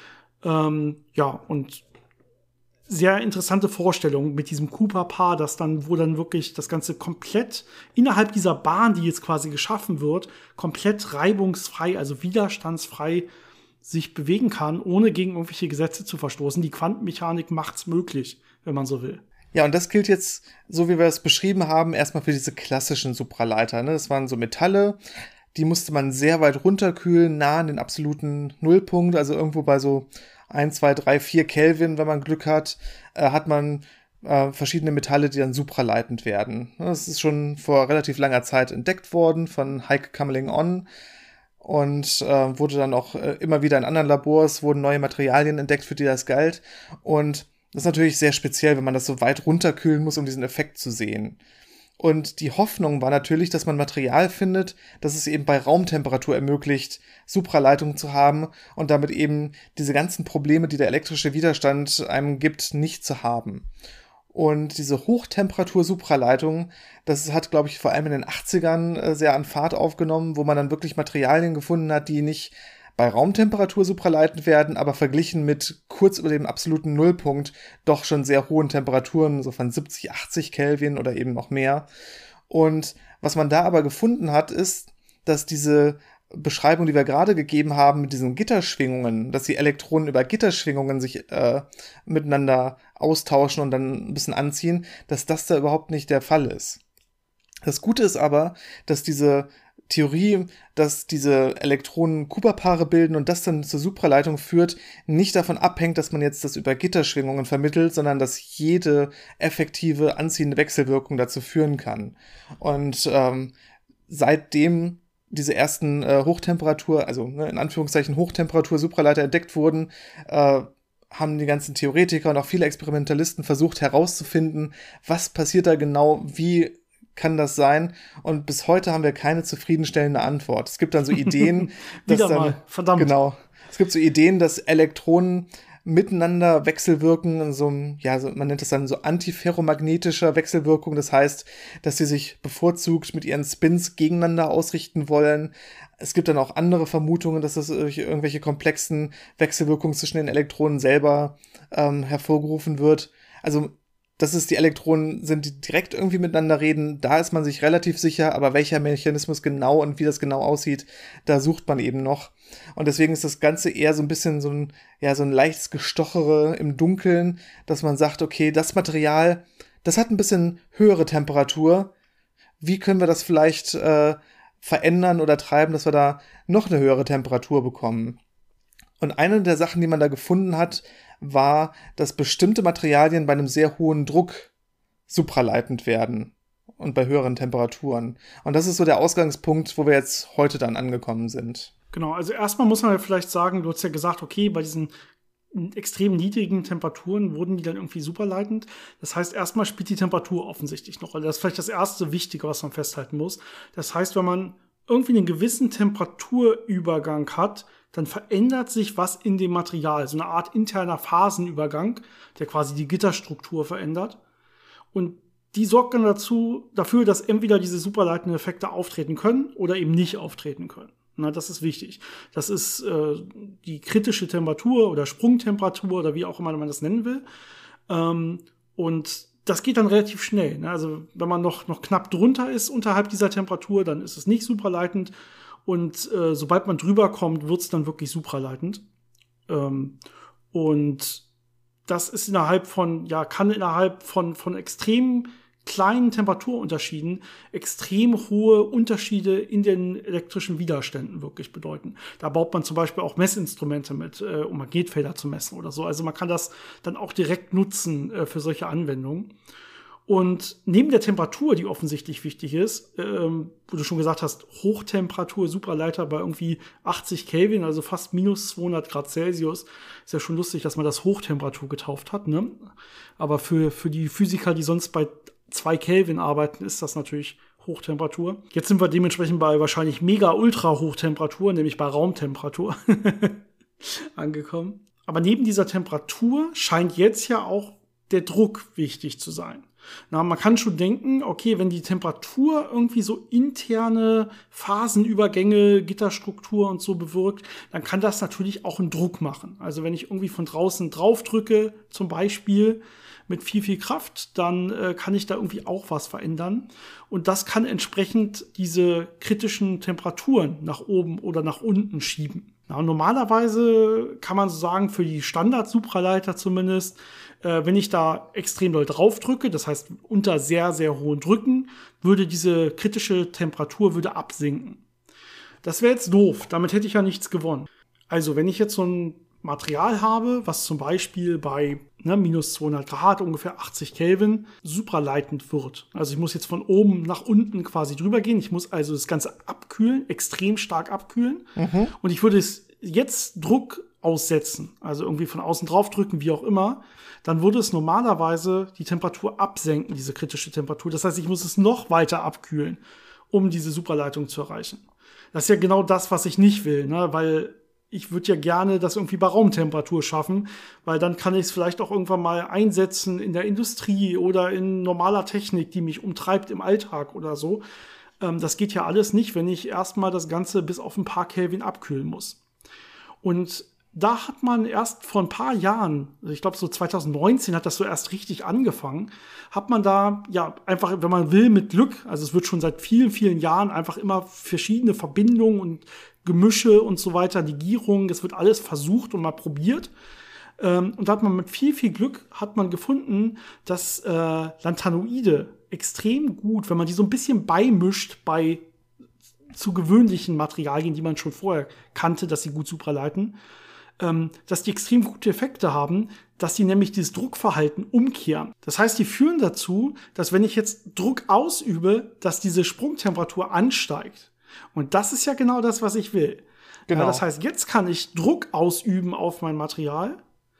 Ja, und sehr interessante Vorstellung mit diesem Cooper-Paar, wo dann wirklich das Ganze komplett innerhalb dieser Bahn, die jetzt quasi geschaffen wird, komplett reibungsfrei, also widerstandsfrei sich bewegen kann, ohne gegen irgendwelche Gesetze zu verstoßen. Die Quantenmechanik macht's möglich, wenn man so will. Ja, und das gilt jetzt, so wie wir es beschrieben haben, erstmal für diese klassischen Supraleiter. Ne? Das waren so Metalle, die musste man sehr weit runterkühlen, nah an den absoluten Nullpunkt, also irgendwo bei so 1, 2, 3, 4 Kelvin, wenn man Glück hat, hat man verschiedene Metalle, die dann supraleitend werden. Das ist schon vor relativ langer Zeit entdeckt worden von Heike Kamerlingh-Onn und wurde dann auch immer wieder in anderen Labors, wurden neue Materialien entdeckt, für die das galt. Und das ist natürlich sehr speziell, wenn man das so weit runterkühlen muss, um diesen Effekt zu sehen. Und die Hoffnung war natürlich, dass man Material findet, das es eben bei Raumtemperatur ermöglicht, Supraleitungen zu haben und damit eben diese ganzen Probleme, die der elektrische Widerstand einem gibt, nicht zu haben. Und diese Hochtemperatur-Supraleitung, das hat, glaube ich, vor allem in den 80ern sehr an Fahrt aufgenommen, wo man dann wirklich Materialien gefunden hat, die nicht bei Raumtemperatur supraleitend werden, aber verglichen mit kurz über dem absoluten Nullpunkt doch schon sehr hohen Temperaturen, so von 70, 80 Kelvin oder eben noch mehr. Und was man da aber gefunden hat, ist, dass diese Beschreibung, die wir gerade gegeben haben, mit diesen Gitterschwingungen, dass die Elektronen über Gitterschwingungen sich miteinander austauschen und dann ein bisschen anziehen, dass das da überhaupt nicht der Fall ist. Das Gute ist aber, dass diese Theorie, dass diese Elektronen Cooper-Paare bilden und das dann zur Supraleitung führt, nicht davon abhängt, dass man jetzt das über Gitterschwingungen vermittelt, sondern dass jede effektive anziehende Wechselwirkung dazu führen kann. Und seitdem diese ersten Hochtemperatur, also in Anführungszeichen Hochtemperatur-Supraleiter entdeckt wurden, haben die ganzen Theoretiker und auch viele Experimentalisten versucht herauszufinden, was passiert da genau, wie kann das sein? Und bis heute haben wir keine zufriedenstellende Antwort. Es gibt dann so Ideen, dass Wieder mal, verdammt. Genau. Es gibt so Ideen, dass Elektronen miteinander wechselwirken in so einem, man nennt es dann so antiferromagnetischer Wechselwirkung. Das heißt, dass sie sich bevorzugt mit ihren Spins gegeneinander ausrichten wollen. Es gibt dann auch andere Vermutungen, dass das durch irgendwelche komplexen Wechselwirkungen zwischen den Elektronen selber hervorgerufen wird. Also dass es die Elektronen sind, die direkt irgendwie miteinander reden, da ist man sich relativ sicher, aber welcher Mechanismus genau und wie das genau aussieht, da sucht man eben noch. Und deswegen ist das Ganze eher so ein bisschen so ein leichtes Gestochere im Dunkeln, dass man sagt, okay, das Material, das hat ein bisschen höhere Temperatur. Wie können wir das vielleicht verändern oder treiben, dass wir da noch eine höhere Temperatur bekommen? Und eine der Sachen, die man da gefunden hat, war, dass bestimmte Materialien bei einem sehr hohen Druck supraleitend werden und bei höheren Temperaturen. Und das ist so der Ausgangspunkt, wo wir jetzt heute dann angekommen sind. Genau, also erstmal muss man ja vielleicht sagen, du hast ja gesagt, okay, bei diesen extrem niedrigen Temperaturen wurden die dann irgendwie superleitend. Das heißt, erstmal spielt die Temperatur offensichtlich noch. Also das ist vielleicht das erste Wichtige, was man festhalten muss. Das heißt, wenn man irgendwie einen gewissen Temperaturübergang hat, dann verändert sich was in dem Material. So eine Art interner Phasenübergang, der quasi die Gitterstruktur verändert. Und die sorgt dann dafür, dass entweder diese superleitenden Effekte auftreten können oder eben nicht auftreten können. Na, das ist wichtig. Das ist die kritische Temperatur oder Sprungtemperatur oder wie auch immer man das nennen will. Und das geht dann relativ schnell. Ne? Also wenn man noch knapp drunter ist unterhalb dieser Temperatur, dann ist es nicht supraleitend. Und sobald man drüber kommt, wird es dann wirklich supraleitend. Und das ist kann innerhalb von extrem kleinen Temperaturunterschieden extrem hohe Unterschiede in den elektrischen Widerständen wirklich bedeuten. Da baut man zum Beispiel auch Messinstrumente mit, um Magnetfelder zu messen oder so. Also man kann das dann auch direkt nutzen für solche Anwendungen. Und neben der Temperatur, die offensichtlich wichtig ist, wo du schon gesagt hast, Hochtemperatur, Supraleiter bei irgendwie 80 Kelvin, also fast minus 200 Grad Celsius, ist ja schon lustig, dass man das Hochtemperatur getauft hat, ne? Aber für die Physiker, die sonst bei 2 Kelvin arbeiten, ist das natürlich Hochtemperatur. Jetzt sind wir dementsprechend bei wahrscheinlich mega-ultra-Hochtemperatur, nämlich bei Raumtemperatur angekommen. Aber neben dieser Temperatur scheint jetzt ja auch der Druck wichtig zu sein. Na, man kann schon denken, okay, wenn die Temperatur irgendwie so interne Phasenübergänge, Gitterstruktur und so bewirkt, dann kann das natürlich auch einen Druck machen. Also wenn ich irgendwie von draußen drauf drücke, zum Beispiel mit viel Kraft, dann kann ich da irgendwie auch was verändern. Und das kann entsprechend diese kritischen Temperaturen nach oben oder nach unten schieben. Na, normalerweise kann man so sagen, für die Standard-Supraleiter zumindest, wenn ich da extrem doll drauf drücke, das heißt unter sehr, sehr hohen Drücken, würde diese kritische Temperatur würde absinken. Das wäre jetzt doof, damit hätte ich ja nichts gewonnen. Also wenn ich jetzt so ein Material habe, was zum Beispiel bei minus 200 Grad, ungefähr 80 Kelvin, supraleitend wird. Also ich muss jetzt von oben nach unten quasi drüber gehen. Ich muss also das Ganze abkühlen, extrem stark abkühlen. Und ich würde es jetzt Druck aussetzen, also irgendwie von außen drauf drücken, wie auch immer. Dann würde es normalerweise die Temperatur absenken, diese kritische Temperatur. Das heißt, ich muss es noch weiter abkühlen, um diese Supraleitung zu erreichen. Das ist ja genau das, was ich nicht will, ne? Weil ich würde ja gerne das irgendwie bei Raumtemperatur schaffen, weil dann kann ich es vielleicht auch irgendwann mal einsetzen in der Industrie oder in normaler Technik, die mich umtreibt im Alltag oder so. Das geht ja alles nicht, wenn ich erstmal das Ganze bis auf ein paar Kelvin abkühlen muss. Und da hat man erst vor ein paar Jahren, ich glaube so 2019 hat das so erst richtig angefangen, hat man da ja einfach, wenn man will, mit Glück, also es wird schon seit vielen Jahren einfach immer verschiedene Verbindungen und Gemische und so weiter, Legierungen, es wird alles versucht und mal probiert. Und da hat man mit viel Glück hat man gefunden, dass Lanthanoide extrem gut, wenn man die so ein bisschen beimischt bei zu gewöhnlichen Materialien, die man schon vorher kannte, dass sie gut supraleiten, dass die extrem gute Effekte haben, dass die nämlich dieses Druckverhalten umkehren. Das heißt, die führen dazu, dass wenn ich jetzt Druck ausübe, dass diese Sprungtemperatur ansteigt. Und das ist ja genau das, was ich will. Genau. Ja, das heißt, jetzt kann ich Druck ausüben auf mein Material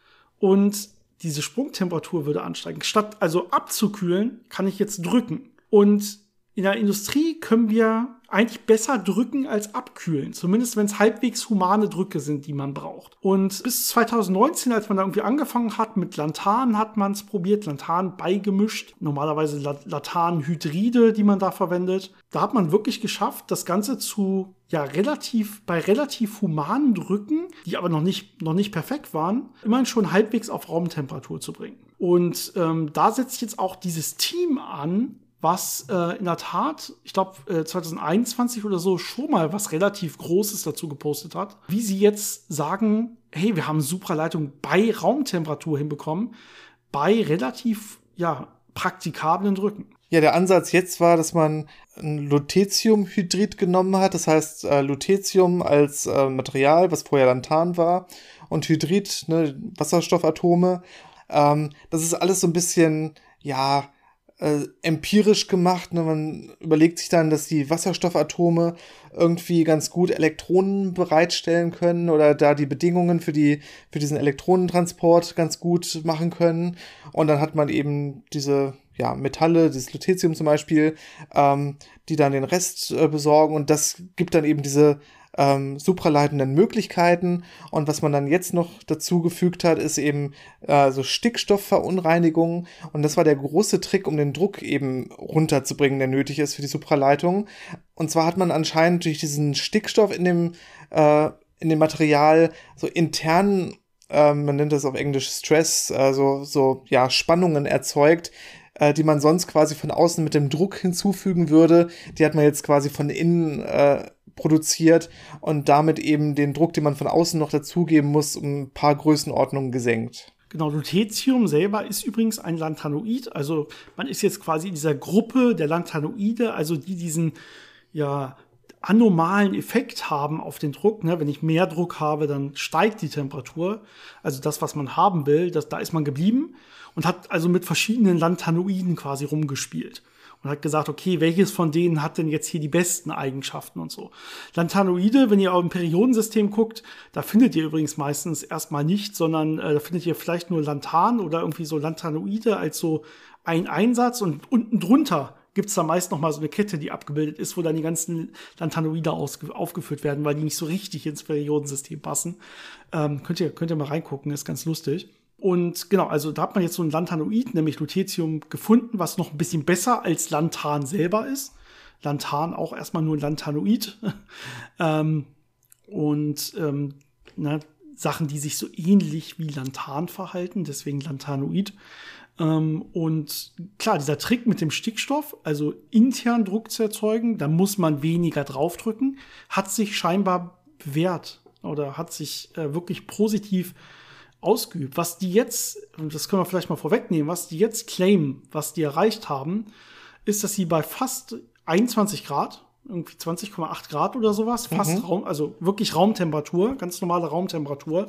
und diese Sprungtemperatur würde ansteigen. Statt also abzukühlen, kann ich jetzt drücken. Und in der Industrie können wir eigentlich besser drücken als abkühlen. Zumindest wenn es halbwegs humane Drücke sind, die man braucht. Und bis 2019, als man da irgendwie angefangen hat, mit Lanthanen hat man es probiert, Lanthanen beigemischt. Normalerweise Lanthanenhydride, die man da verwendet. Da hat man wirklich geschafft, das Ganze zu bei relativ humanen Drücken, die aber noch nicht perfekt waren, immerhin schon halbwegs auf Raumtemperatur zu bringen. Und da setzt jetzt auch dieses Team an, was in der Tat, ich glaube 2021 oder so, schon mal was relativ Großes dazu gepostet hat, wie sie jetzt sagen, hey, wir haben Supraleitung bei Raumtemperatur hinbekommen, bei relativ praktikablen Drücken. Ja, der Ansatz jetzt war, dass man ein Lutetiumhydrid genommen hat, das heißt Lutetium als Material, was vorher Lanthan war, und Hydrid, ne, Wasserstoffatome. Das ist alles so ein bisschen, empirisch gemacht. Ne? Man überlegt sich dann, dass die Wasserstoffatome irgendwie ganz gut Elektronen bereitstellen können oder da die Bedingungen für diesen Elektronentransport ganz gut machen können. Und dann hat man eben diese Metalle, dieses Lutetium zum Beispiel, die dann den Rest besorgen, und das gibt dann eben diese supraleitenden Möglichkeiten. Und was man dann jetzt noch dazu gefügt hat, ist eben so Stickstoffverunreinigungen. Und das war der große Trick, um den Druck eben runterzubringen, der nötig ist für die Supraleitung. Und zwar hat man anscheinend durch diesen Stickstoff in dem Material so internen, man nennt das auf Englisch Stress, Spannungen erzeugt, die man sonst quasi von außen mit dem Druck hinzufügen würde. Die hat man jetzt quasi von innen produziert und damit eben den Druck, den man von außen noch dazugeben muss, um ein paar Größenordnungen gesenkt. Genau, Lutetium selber ist übrigens ein Lanthanoid. Also man ist jetzt quasi in dieser Gruppe der Lanthanoide, also die diesen anomalen Effekt haben auf den Druck. Ne? Wenn ich mehr Druck habe, dann steigt die Temperatur. Also das, was man haben will, da ist man geblieben und hat also mit verschiedenen Lanthanoiden quasi rumgespielt. Und hat gesagt, okay, welches von denen hat denn jetzt hier die besten Eigenschaften und so. Lanthanoide, wenn ihr auf ein Periodensystem guckt, da findet ihr übrigens meistens erstmal nicht, sondern da findet ihr vielleicht nur Lanthan oder irgendwie so Lanthanoide als so ein Einsatz. Und unten drunter gibt's da meist noch mal so eine Kette, die abgebildet ist, wo dann die ganzen Lanthanoide aufgeführt werden, weil die nicht so richtig ins Periodensystem passen. Könnt ihr mal reingucken, ist ganz lustig. Und genau, also da hat man jetzt so ein Lanthanoid, nämlich Lutetium, gefunden, was noch ein bisschen besser als Lanthan selber ist. Lanthan auch erstmal nur ein Lanthanoid. Sachen, die sich so ähnlich wie Lanthan verhalten, deswegen Lanthanoid. Und klar, dieser Trick mit dem Stickstoff, also intern Druck zu erzeugen, da muss man weniger draufdrücken, hat sich scheinbar bewährt oder hat sich wirklich positiv ausgeübt. Was die jetzt, das können wir vielleicht mal vorwegnehmen, was die jetzt claimen, was die erreicht haben, ist, dass sie bei fast 21 Grad, irgendwie 20,8 Grad oder sowas, fast also wirklich Raumtemperatur, ganz normale Raumtemperatur,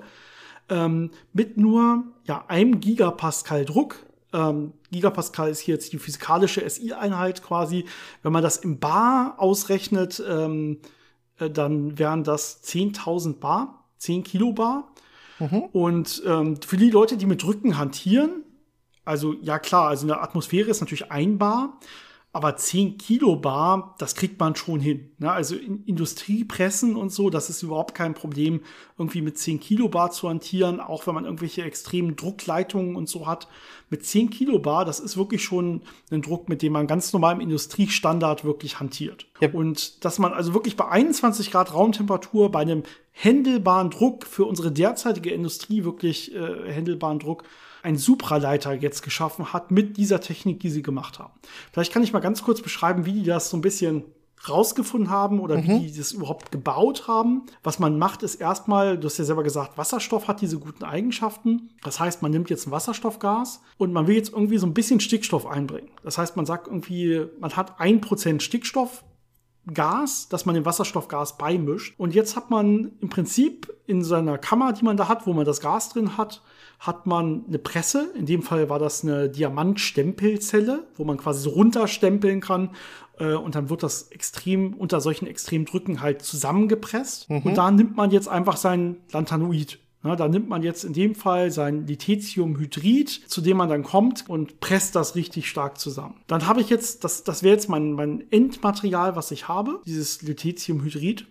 mit nur 1 Gigapascal Druck. Gigapascal ist hier jetzt die physikalische SI-Einheit quasi. Wenn man das im Bar ausrechnet, dann wären das 10.000 Bar, 10 Kilobar. Und für die Leute, die mit Drücken hantieren, also ja klar, also in der Atmosphäre ist natürlich 1 Bar, aber 10 Kilobar, das kriegt man schon hin. Ne? Also in Industriepressen und so, das ist überhaupt kein Problem, irgendwie mit 10 Kilobar zu hantieren, auch wenn man irgendwelche extremen Druckleitungen und so hat. Mit 10 Kilobar, das ist wirklich schon ein Druck, mit dem man ganz normal im Industriestandard wirklich hantiert. Ja. Und dass man also wirklich bei 21 Grad Raumtemperatur, bei einem händelbaren Druck für unsere derzeitige Industrie wirklich händelbaren Druck, ein Supraleiter jetzt geschaffen hat mit dieser Technik, die sie gemacht haben. Vielleicht kann ich mal ganz kurz beschreiben, wie die das so ein bisschen rausgefunden haben oder wie die das überhaupt gebaut haben. Was man macht, ist erstmal, du hast ja selber gesagt, Wasserstoff hat diese guten Eigenschaften. Das heißt, man nimmt jetzt ein Wasserstoffgas und man will jetzt irgendwie so ein bisschen Stickstoff einbringen. Das heißt, man sagt irgendwie, man hat 1% Stickstoffgas, das man dem Wasserstoffgas beimischt. Und jetzt hat man im Prinzip in seiner Kammer, die man da hat, wo man das Gas drin hat man eine Presse. In dem Fall war das eine Diamantstempelzelle, wo man quasi so runterstempeln kann. Und dann wird das unter solchen Extremdrücken halt zusammengepresst. Und da nimmt man jetzt einfach sein Lanthanoid. Ja, da nimmt man jetzt in dem Fall sein Lutetiumhydrid, zu dem man dann kommt und presst das richtig stark zusammen. Dann habe ich jetzt, das wäre jetzt mein Endmaterial, was ich habe, dieses Lutetiumhydrid.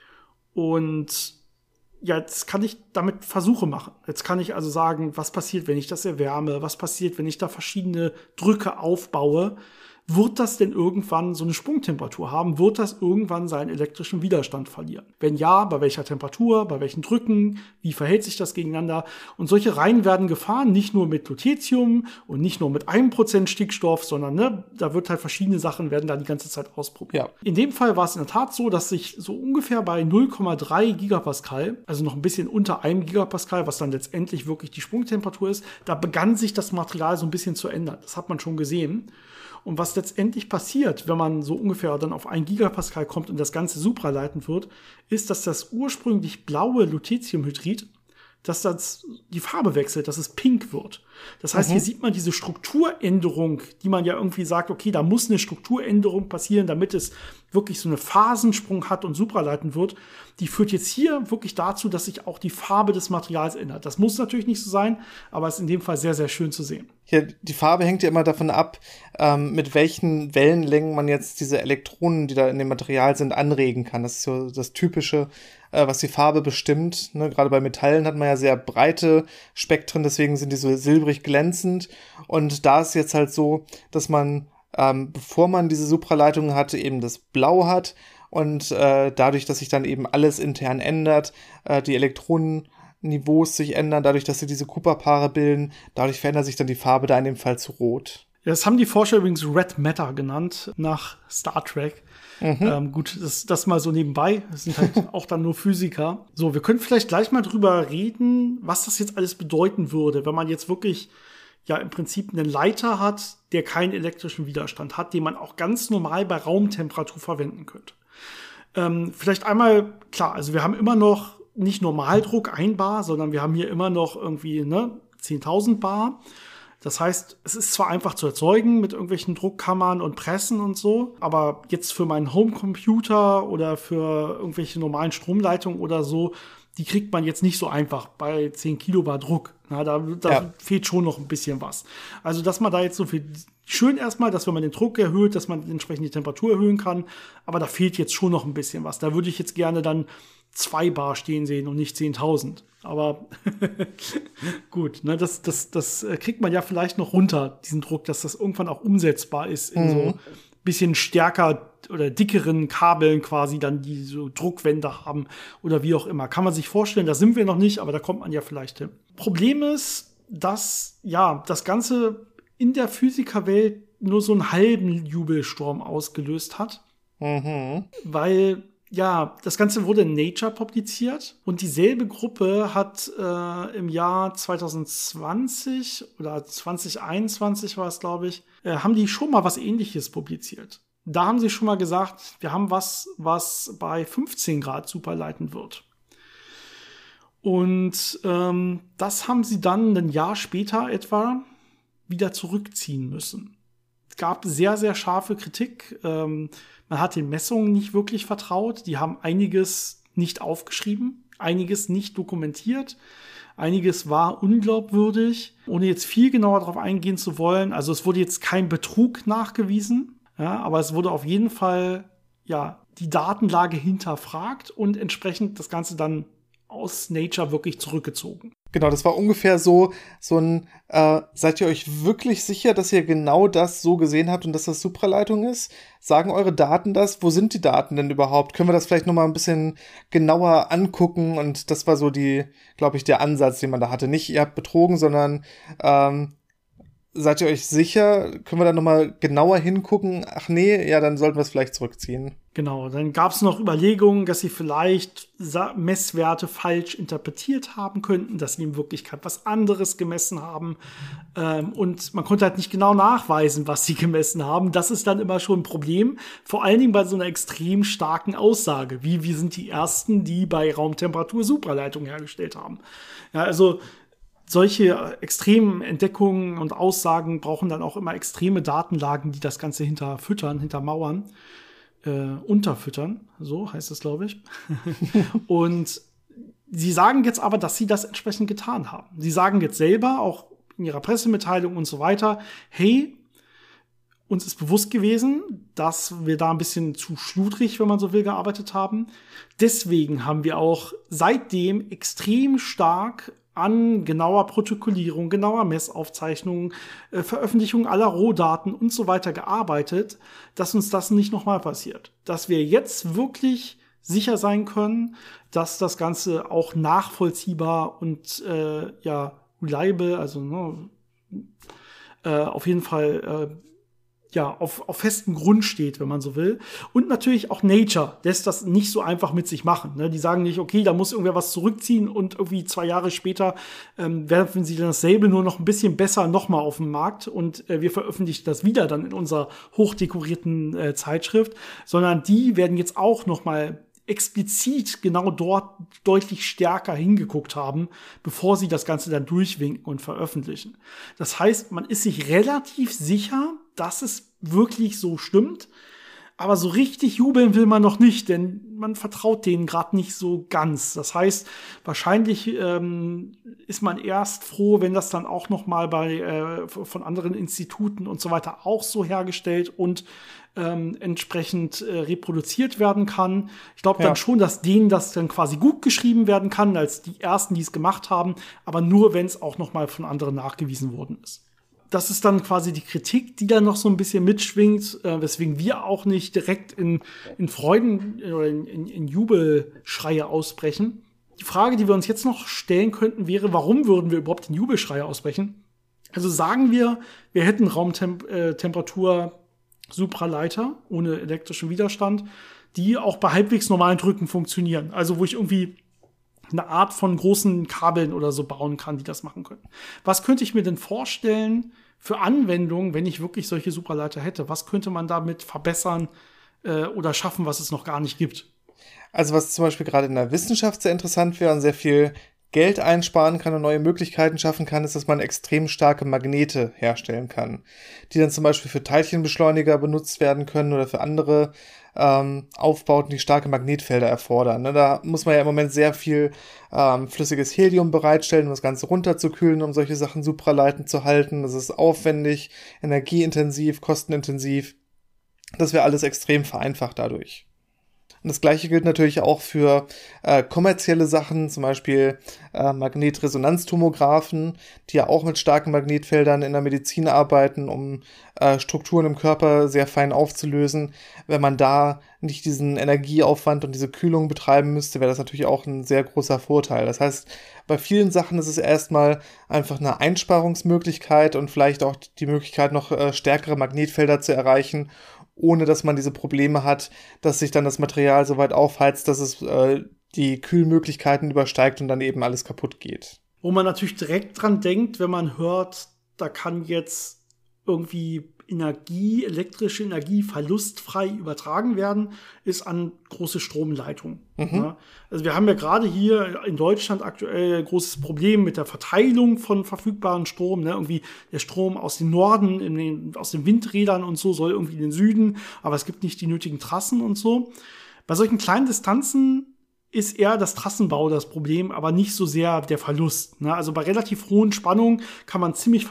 Und jetzt kann ich damit Versuche machen. Jetzt kann ich also sagen, was passiert, wenn ich das erwärme? Was passiert, wenn ich da verschiedene Drücke aufbaue? Wird das denn irgendwann so eine Sprungtemperatur haben? Wird das irgendwann seinen elektrischen Widerstand verlieren? Wenn ja, bei welcher Temperatur, bei welchen Drücken? Wie verhält sich das gegeneinander? Und solche Reihen werden gefahren, nicht nur mit Lutetium und nicht nur mit 1% Stickstoff, sondern da wird halt verschiedene Sachen, werden da die ganze Zeit ausprobiert. Ja. In dem Fall war es in der Tat so, dass sich so ungefähr bei 0,3 Gigapascal, also noch ein bisschen unter 1 Gigapascal, was dann letztendlich wirklich die Sprungtemperatur ist, da begann sich das Material so ein bisschen zu ändern. Das hat man schon gesehen. Und was letztendlich passiert, wenn man so ungefähr dann auf 1 Gigapascal kommt und das Ganze supraleitend wird, ist, dass das ursprünglich blaue Lutetiumhydrid, dass das die Farbe wechselt, dass es pink wird. Das heißt, hier sieht man diese Strukturänderung, die man ja irgendwie sagt, okay, da muss eine Strukturänderung passieren, damit es wirklich so eine Phasensprung hat und supraleitend wird. Die führt jetzt hier wirklich dazu, dass sich auch die Farbe des Materials ändert. Das muss natürlich nicht so sein, aber es ist in dem Fall sehr, sehr schön zu sehen. Ja, die Farbe hängt ja immer davon ab, mit welchen Wellenlängen man jetzt diese Elektronen, die da in dem Material sind, anregen kann. Das ist so das Typische, was die Farbe bestimmt. Ne? Gerade bei Metallen hat man ja sehr breite Spektren, deswegen sind die so silbrig glänzend. Und da ist jetzt halt so, dass man, bevor man diese Supraleitung hatte, eben das Blau hat. Und dadurch, dass sich dann eben alles intern ändert, die Elektronenniveaus sich ändern, dadurch, dass sie diese Cooper-Paare bilden, dadurch verändert sich dann die Farbe da in dem Fall zu Rot. Ja, das haben die Forscher übrigens Red Matter genannt, nach Star Trek. Gut, das mal so nebenbei. Das sind halt auch dann nur Physiker. So, wir können vielleicht gleich mal drüber reden, was das jetzt alles bedeuten würde, wenn man jetzt wirklich ja im Prinzip einen Leiter hat, der keinen elektrischen Widerstand hat, den man auch ganz normal bei Raumtemperatur verwenden könnte. Vielleicht einmal, klar, also wir haben immer noch nicht Normaldruck 1 Bar, sondern wir haben hier immer noch irgendwie 10.000 Bar. Das heißt, es ist zwar einfach zu erzeugen mit irgendwelchen Druckkammern und Pressen und so, aber jetzt für meinen Homecomputer oder für irgendwelche normalen Stromleitungen oder so, die kriegt man jetzt nicht so einfach bei 10 Kilobar Druck. Na, da fehlt schon noch ein bisschen was. Also, dass man da jetzt so viel, schön erstmal, dass wenn man den Druck erhöht, dass man entsprechend die Temperatur erhöhen kann, aber da fehlt jetzt schon noch ein bisschen was. Da würde ich jetzt gerne dann 2 Bar stehen sehen und nicht 10.000. Aber gut, ne, das kriegt man ja vielleicht noch runter, diesen Druck, dass das irgendwann auch umsetzbar ist in so bisschen stärker oder dickeren Kabeln quasi dann, die so Druckwände haben oder wie auch immer. Kann man sich vorstellen, da sind wir noch nicht, aber da kommt man ja vielleicht hin. Problem ist, dass ja das Ganze in der Physikerwelt nur so einen halben Jubelsturm ausgelöst hat. Weil ja, das Ganze wurde in Nature publiziert und dieselbe Gruppe hat im Jahr 2020 oder 2021 war es, glaube ich, haben die schon mal was Ähnliches publiziert. Da haben sie schon mal gesagt, wir haben was bei 15 Grad superleiten wird. Und das haben sie dann ein Jahr später etwa wieder zurückziehen müssen. Es gab sehr, sehr scharfe Kritik. Man hat den Messungen nicht wirklich vertraut. Die haben einiges nicht aufgeschrieben, einiges nicht dokumentiert. Einiges war unglaubwürdig, ohne jetzt viel genauer darauf eingehen zu wollen. Also es wurde jetzt kein Betrug nachgewiesen, ja, aber es wurde auf jeden Fall ja die Datenlage hinterfragt und entsprechend das Ganze dann aus Nature wirklich zurückgezogen. Genau, das war ungefähr so ein, seid ihr euch wirklich sicher, dass ihr genau das so gesehen habt und dass das Supraleitung ist? Sagen eure Daten das? Wo sind die Daten denn überhaupt? Können wir das vielleicht noch mal ein bisschen genauer angucken? Und das war so glaube ich, der Ansatz, den man da hatte. Nicht, ihr habt betrogen, sondern seid ihr euch sicher? Können wir da noch mal genauer hingucken? Ach nee, ja, dann sollten wir es vielleicht zurückziehen. Genau, dann gab es noch Überlegungen, dass sie vielleicht Messwerte falsch interpretiert haben könnten, dass sie in Wirklichkeit was anderes gemessen haben. Und man konnte halt nicht genau nachweisen, was sie gemessen haben. Das ist dann immer schon ein Problem, vor allen Dingen bei so einer extrem starken Aussage, wie wir sind die Ersten, die bei Raumtemperatur Supraleitung hergestellt haben. Ja, also solche extremen Entdeckungen und Aussagen brauchen dann auch immer extreme Datenlagen, die das Ganze hintermauern. Unterfüttern, so heißt es, glaube ich. Und sie sagen jetzt aber, dass sie das entsprechend getan haben. Sie sagen jetzt selber, auch in ihrer Pressemitteilung und so weiter, hey, uns ist bewusst gewesen, dass wir da ein bisschen zu schludrig, wenn man so will, gearbeitet haben. Deswegen haben wir auch seitdem extrem stark an genauer Protokollierung, genauer Messaufzeichnungen, Veröffentlichung aller Rohdaten und so weiter gearbeitet, dass uns das nicht nochmal passiert. Dass wir jetzt wirklich sicher sein können, dass das Ganze auch nachvollziehbar und reliable, also auf jeden Fall auf festem Grund steht, wenn man so will. Und natürlich auch Nature lässt das nicht so einfach mit sich machen. Ne? Die sagen nicht, okay, da muss irgendwer was zurückziehen und irgendwie 2 Jahre später werfen sie dann dasselbe nur noch ein bisschen besser nochmal auf den Markt und wir veröffentlichen das wieder dann in unserer hochdekorierten Zeitschrift, sondern die werden jetzt auch nochmal explizit genau dort deutlich stärker hingeguckt haben, bevor sie das Ganze dann durchwinken und veröffentlichen. Das heißt, man ist sich relativ sicher, dass es wirklich so stimmt, aber so richtig jubeln will man noch nicht, denn man vertraut denen gerade nicht so ganz. Das heißt, wahrscheinlich ist man erst froh, wenn das dann auch noch mal von anderen Instituten und so weiter auch so hergestellt und entsprechend reproduziert werden kann. Ich glaube dann schon, dass denen das dann quasi gut geschrieben werden kann, als die Ersten, die es gemacht haben, aber nur, wenn es auch noch mal von anderen nachgewiesen worden ist. Das ist dann quasi die Kritik, die dann noch so ein bisschen mitschwingt, weswegen wir auch nicht direkt in Freuden oder in Jubelschreie ausbrechen. Die Frage, die wir uns jetzt noch stellen könnten, wäre, warum würden wir überhaupt in Jubelschreie ausbrechen? Also sagen wir hätten Raumtemperatur Supraleiter ohne elektrischen Widerstand, die auch bei halbwegs normalen Drücken funktionieren. Also wo ich irgendwie eine Art von großen Kabeln oder so bauen kann, die das machen können. Was könnte ich mir denn vorstellen für Anwendungen, wenn ich wirklich solche Supraleiter hätte? Was könnte man damit verbessern oder schaffen, was es noch gar nicht gibt? Also was zum Beispiel gerade in der Wissenschaft sehr interessant wäre und sehr viel Geld einsparen kann und neue Möglichkeiten schaffen kann, ist, dass man extrem starke Magnete herstellen kann, die dann zum Beispiel für Teilchenbeschleuniger benutzt werden können oder für andere Aufbauten, die starke Magnetfelder erfordern. Ne? Da muss man ja im Moment sehr viel flüssiges Helium bereitstellen, um das Ganze runterzukühlen, um solche Sachen supraleitend zu halten. Das ist aufwendig, energieintensiv, kostenintensiv. Das wäre alles extrem vereinfacht dadurch. Und das Gleiche gilt natürlich auch für kommerzielle Sachen, zum Beispiel Magnetresonanztomographen, die ja auch mit starken Magnetfeldern in der Medizin arbeiten, um Strukturen im Körper sehr fein aufzulösen. Wenn man da nicht diesen Energieaufwand und diese Kühlung betreiben müsste, wäre das natürlich auch ein sehr großer Vorteil. Das heißt, bei vielen Sachen ist es erstmal einfach eine Einsparungsmöglichkeit und vielleicht auch die Möglichkeit, noch stärkere Magnetfelder zu erreichen, ohne dass man diese Probleme hat, dass sich dann das Material so weit aufheizt, dass es die Kühlmöglichkeiten übersteigt und dann eben alles kaputt geht. Wo man natürlich direkt dran denkt, wenn man hört, da kann jetzt irgendwie elektrische Energie verlustfrei übertragen werden, ist an große Stromleitungen. Ja? Also wir haben ja gerade hier in Deutschland aktuell ein großes Problem mit der Verteilung von verfügbaren Strom. Ne? Irgendwie der Strom aus dem Norden, aus den Windrädern und so soll irgendwie in den Süden, aber es gibt nicht die nötigen Trassen und so. Bei solchen kleinen Distanzen ist eher das Trassenbau das Problem, aber nicht so sehr der Verlust. Ne? Also bei relativ hohen Spannungen kann man ziemlich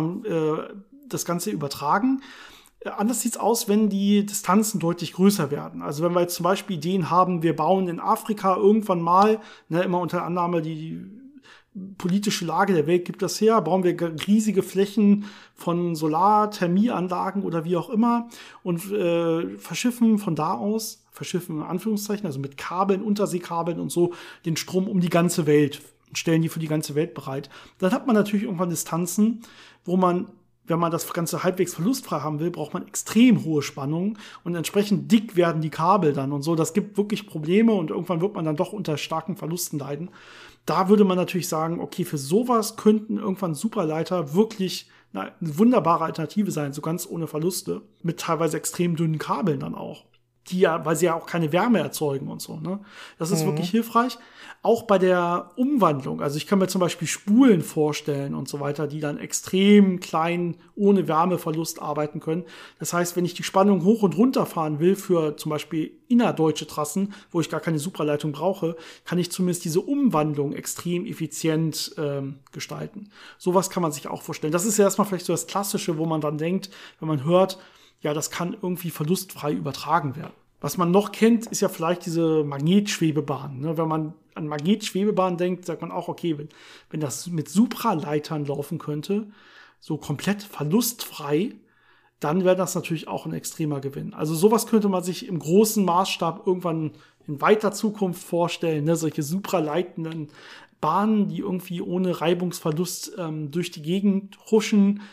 das Ganze übertragen. Anders sieht's aus, wenn die Distanzen deutlich größer werden. Also wenn wir jetzt zum Beispiel Ideen haben, wir bauen in Afrika irgendwann mal, immer unter Annahme, die politische Lage der Welt gibt das her, bauen wir riesige Flächen von Solarthermieanlagen oder wie auch immer und verschiffen von da aus, verschiffen in Anführungszeichen, also mit Kabeln, Unterseekabeln und so, den Strom um die ganze Welt und stellen die für die ganze Welt bereit. Dann hat man natürlich irgendwann Distanzen, wo man, wenn man das Ganze halbwegs verlustfrei haben will, braucht man extrem hohe Spannungen und entsprechend dick werden die Kabel dann und so. Das gibt wirklich Probleme und irgendwann wird man dann doch unter starken Verlusten leiden. Da würde man natürlich sagen, okay, für sowas könnten irgendwann Supraleiter wirklich eine wunderbare Alternative sein, so ganz ohne Verluste, mit teilweise extrem dünnen Kabeln dann auch. Weil sie ja auch keine Wärme erzeugen und so, ne? Das ist wirklich hilfreich. Auch bei der Umwandlung. Also ich kann mir zum Beispiel Spulen vorstellen und so weiter, die dann extrem klein, ohne Wärmeverlust arbeiten können. Das heißt, wenn ich die Spannung hoch und runter fahren will für zum Beispiel innerdeutsche Trassen, wo ich gar keine Supraleitung brauche, kann ich zumindest diese Umwandlung extrem effizient gestalten. Sowas kann man sich auch vorstellen. Das ist ja erstmal vielleicht so das Klassische, wo man dann denkt, wenn man hört, ja, das kann irgendwie verlustfrei übertragen werden. Was man noch kennt, ist ja vielleicht diese Magnetschwebebahn. Ne? Wenn man an Magnetschwebebahn denkt, sagt man auch, okay, wenn das mit Supraleitern laufen könnte, so komplett verlustfrei, dann wäre das natürlich auch ein extremer Gewinn. Also sowas könnte man sich im großen Maßstab irgendwann in weiter Zukunft vorstellen, ne? Solche supraleitenden Bahnen, die irgendwie ohne Reibungsverlust durch die Gegend huschen,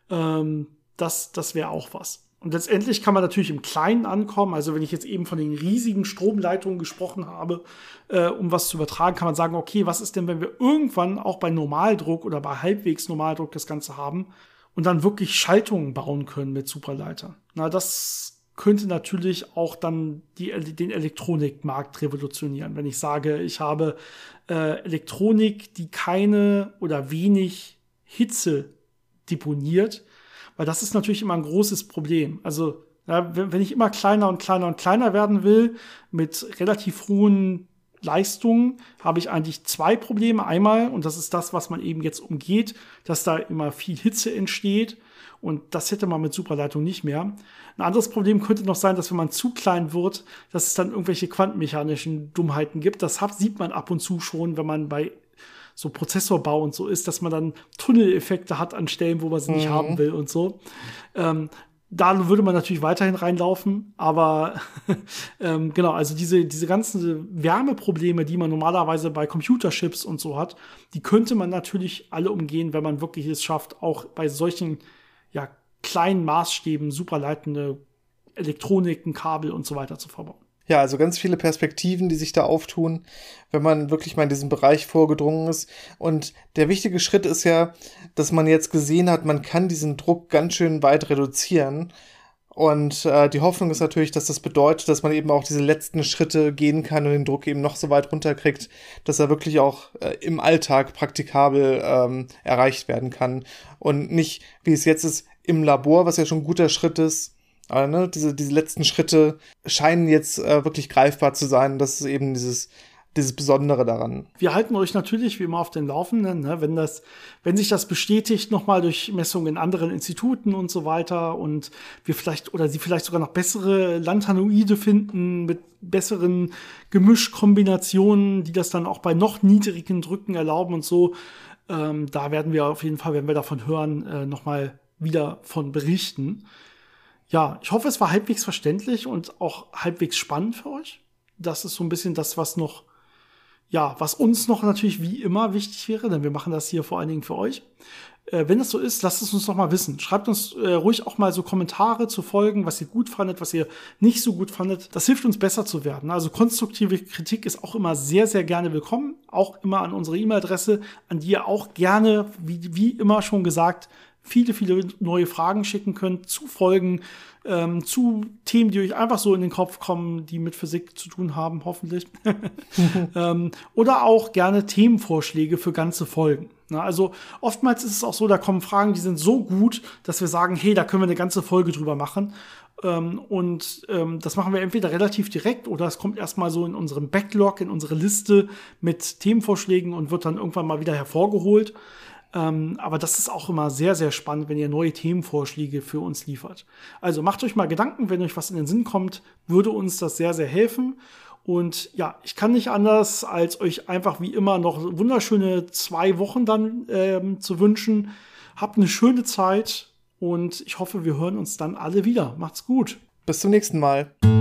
das wäre auch was. Und letztendlich kann man natürlich im Kleinen ankommen. Also wenn ich jetzt eben von den riesigen Stromleitungen gesprochen habe, um was zu übertragen, kann man sagen, okay, was ist denn, wenn wir irgendwann auch bei Normaldruck oder bei halbwegs Normaldruck das Ganze haben und dann wirklich Schaltungen bauen können mit Supraleitern? Na, das könnte natürlich auch dann den Elektronikmarkt revolutionieren. Wenn ich sage, ich habe Elektronik, die keine oder wenig Hitze deponiert, weil das ist natürlich immer ein großes Problem. Also, ja, wenn ich immer kleiner und kleiner und kleiner werden will, mit relativ hohen Leistungen, habe ich eigentlich zwei Probleme. Einmal, und das ist das, was man eben jetzt umgeht, dass da immer viel Hitze entsteht. Und das hätte man mit Supraleitungen nicht mehr. Ein anderes Problem könnte noch sein, dass wenn man zu klein wird, dass es dann irgendwelche quantenmechanischen Dummheiten gibt. Das sieht man ab und zu schon, wenn man bei so Prozessorbau und so ist, dass man dann Tunneleffekte hat an Stellen, wo man sie nicht haben will und so. Da würde man natürlich weiterhin reinlaufen, aber genau, also diese ganzen Wärmeprobleme, die man normalerweise bei Computerchips und so hat, die könnte man natürlich alle umgehen, wenn man wirklich es schafft, auch bei solchen kleinen Maßstäben superleitende Elektroniken, Kabel und so weiter zu verbauen. Ja, also ganz viele Perspektiven, die sich da auftun, wenn man wirklich mal in diesen Bereich vorgedrungen ist. Und der wichtige Schritt ist ja, dass man jetzt gesehen hat, man kann diesen Druck ganz schön weit reduzieren. Und die Hoffnung ist natürlich, dass das bedeutet, dass man eben auch diese letzten Schritte gehen kann und den Druck eben noch so weit runterkriegt, dass er wirklich auch im Alltag praktikabel erreicht werden kann. Und nicht, wie es jetzt ist, im Labor, was ja schon ein guter Schritt ist. Aber diese letzten Schritte scheinen jetzt wirklich greifbar zu sein. Das ist eben dieses Besondere daran. Wir halten euch natürlich wie immer auf den Laufenden, ne? Wenn sich das bestätigt, nochmal durch Messungen in anderen Instituten und so weiter und sie vielleicht sogar noch bessere Lanthanoide finden mit besseren Gemischkombinationen, die das dann auch bei noch niedrigen Drücken erlauben und so. Da werden wir auf jeden Fall, wenn wir davon hören, nochmal wieder von berichten. Ja, ich hoffe, es war halbwegs verständlich und auch halbwegs spannend für euch. Das ist so ein bisschen das, was uns noch natürlich wie immer wichtig wäre, denn wir machen das hier vor allen Dingen für euch. Wenn es so ist, lasst es uns doch mal wissen. Schreibt uns ruhig auch mal so Kommentare zu Folgen, was ihr gut fandet, was ihr nicht so gut fandet. Das hilft uns besser zu werden. Also konstruktive Kritik ist auch immer sehr, sehr gerne willkommen. Auch immer an unsere E-Mail-Adresse, an die ihr auch gerne, wie immer schon gesagt, viele, viele neue Fragen schicken könnt zu Folgen, zu Themen, die euch einfach so in den Kopf kommen, die mit Physik zu tun haben, hoffentlich. Oder auch gerne Themenvorschläge für ganze Folgen. Na, also oftmals ist es auch so, da kommen Fragen, die sind so gut, dass wir sagen, hey, da können wir eine ganze Folge drüber machen. Das machen wir entweder relativ direkt oder es kommt erstmal so in unserem Backlog, in unsere Liste mit Themenvorschlägen und wird dann irgendwann mal wieder hervorgeholt. Aber das ist auch immer sehr, sehr spannend, wenn ihr neue Themenvorschläge für uns liefert. Also macht euch mal Gedanken, wenn euch was in den Sinn kommt, würde uns das sehr, sehr helfen. Und ja, ich kann nicht anders, als euch einfach wie immer noch wunderschöne 2 Wochen dann zu wünschen. Habt eine schöne Zeit und ich hoffe, wir hören uns dann alle wieder. Macht's gut. Bis zum nächsten Mal.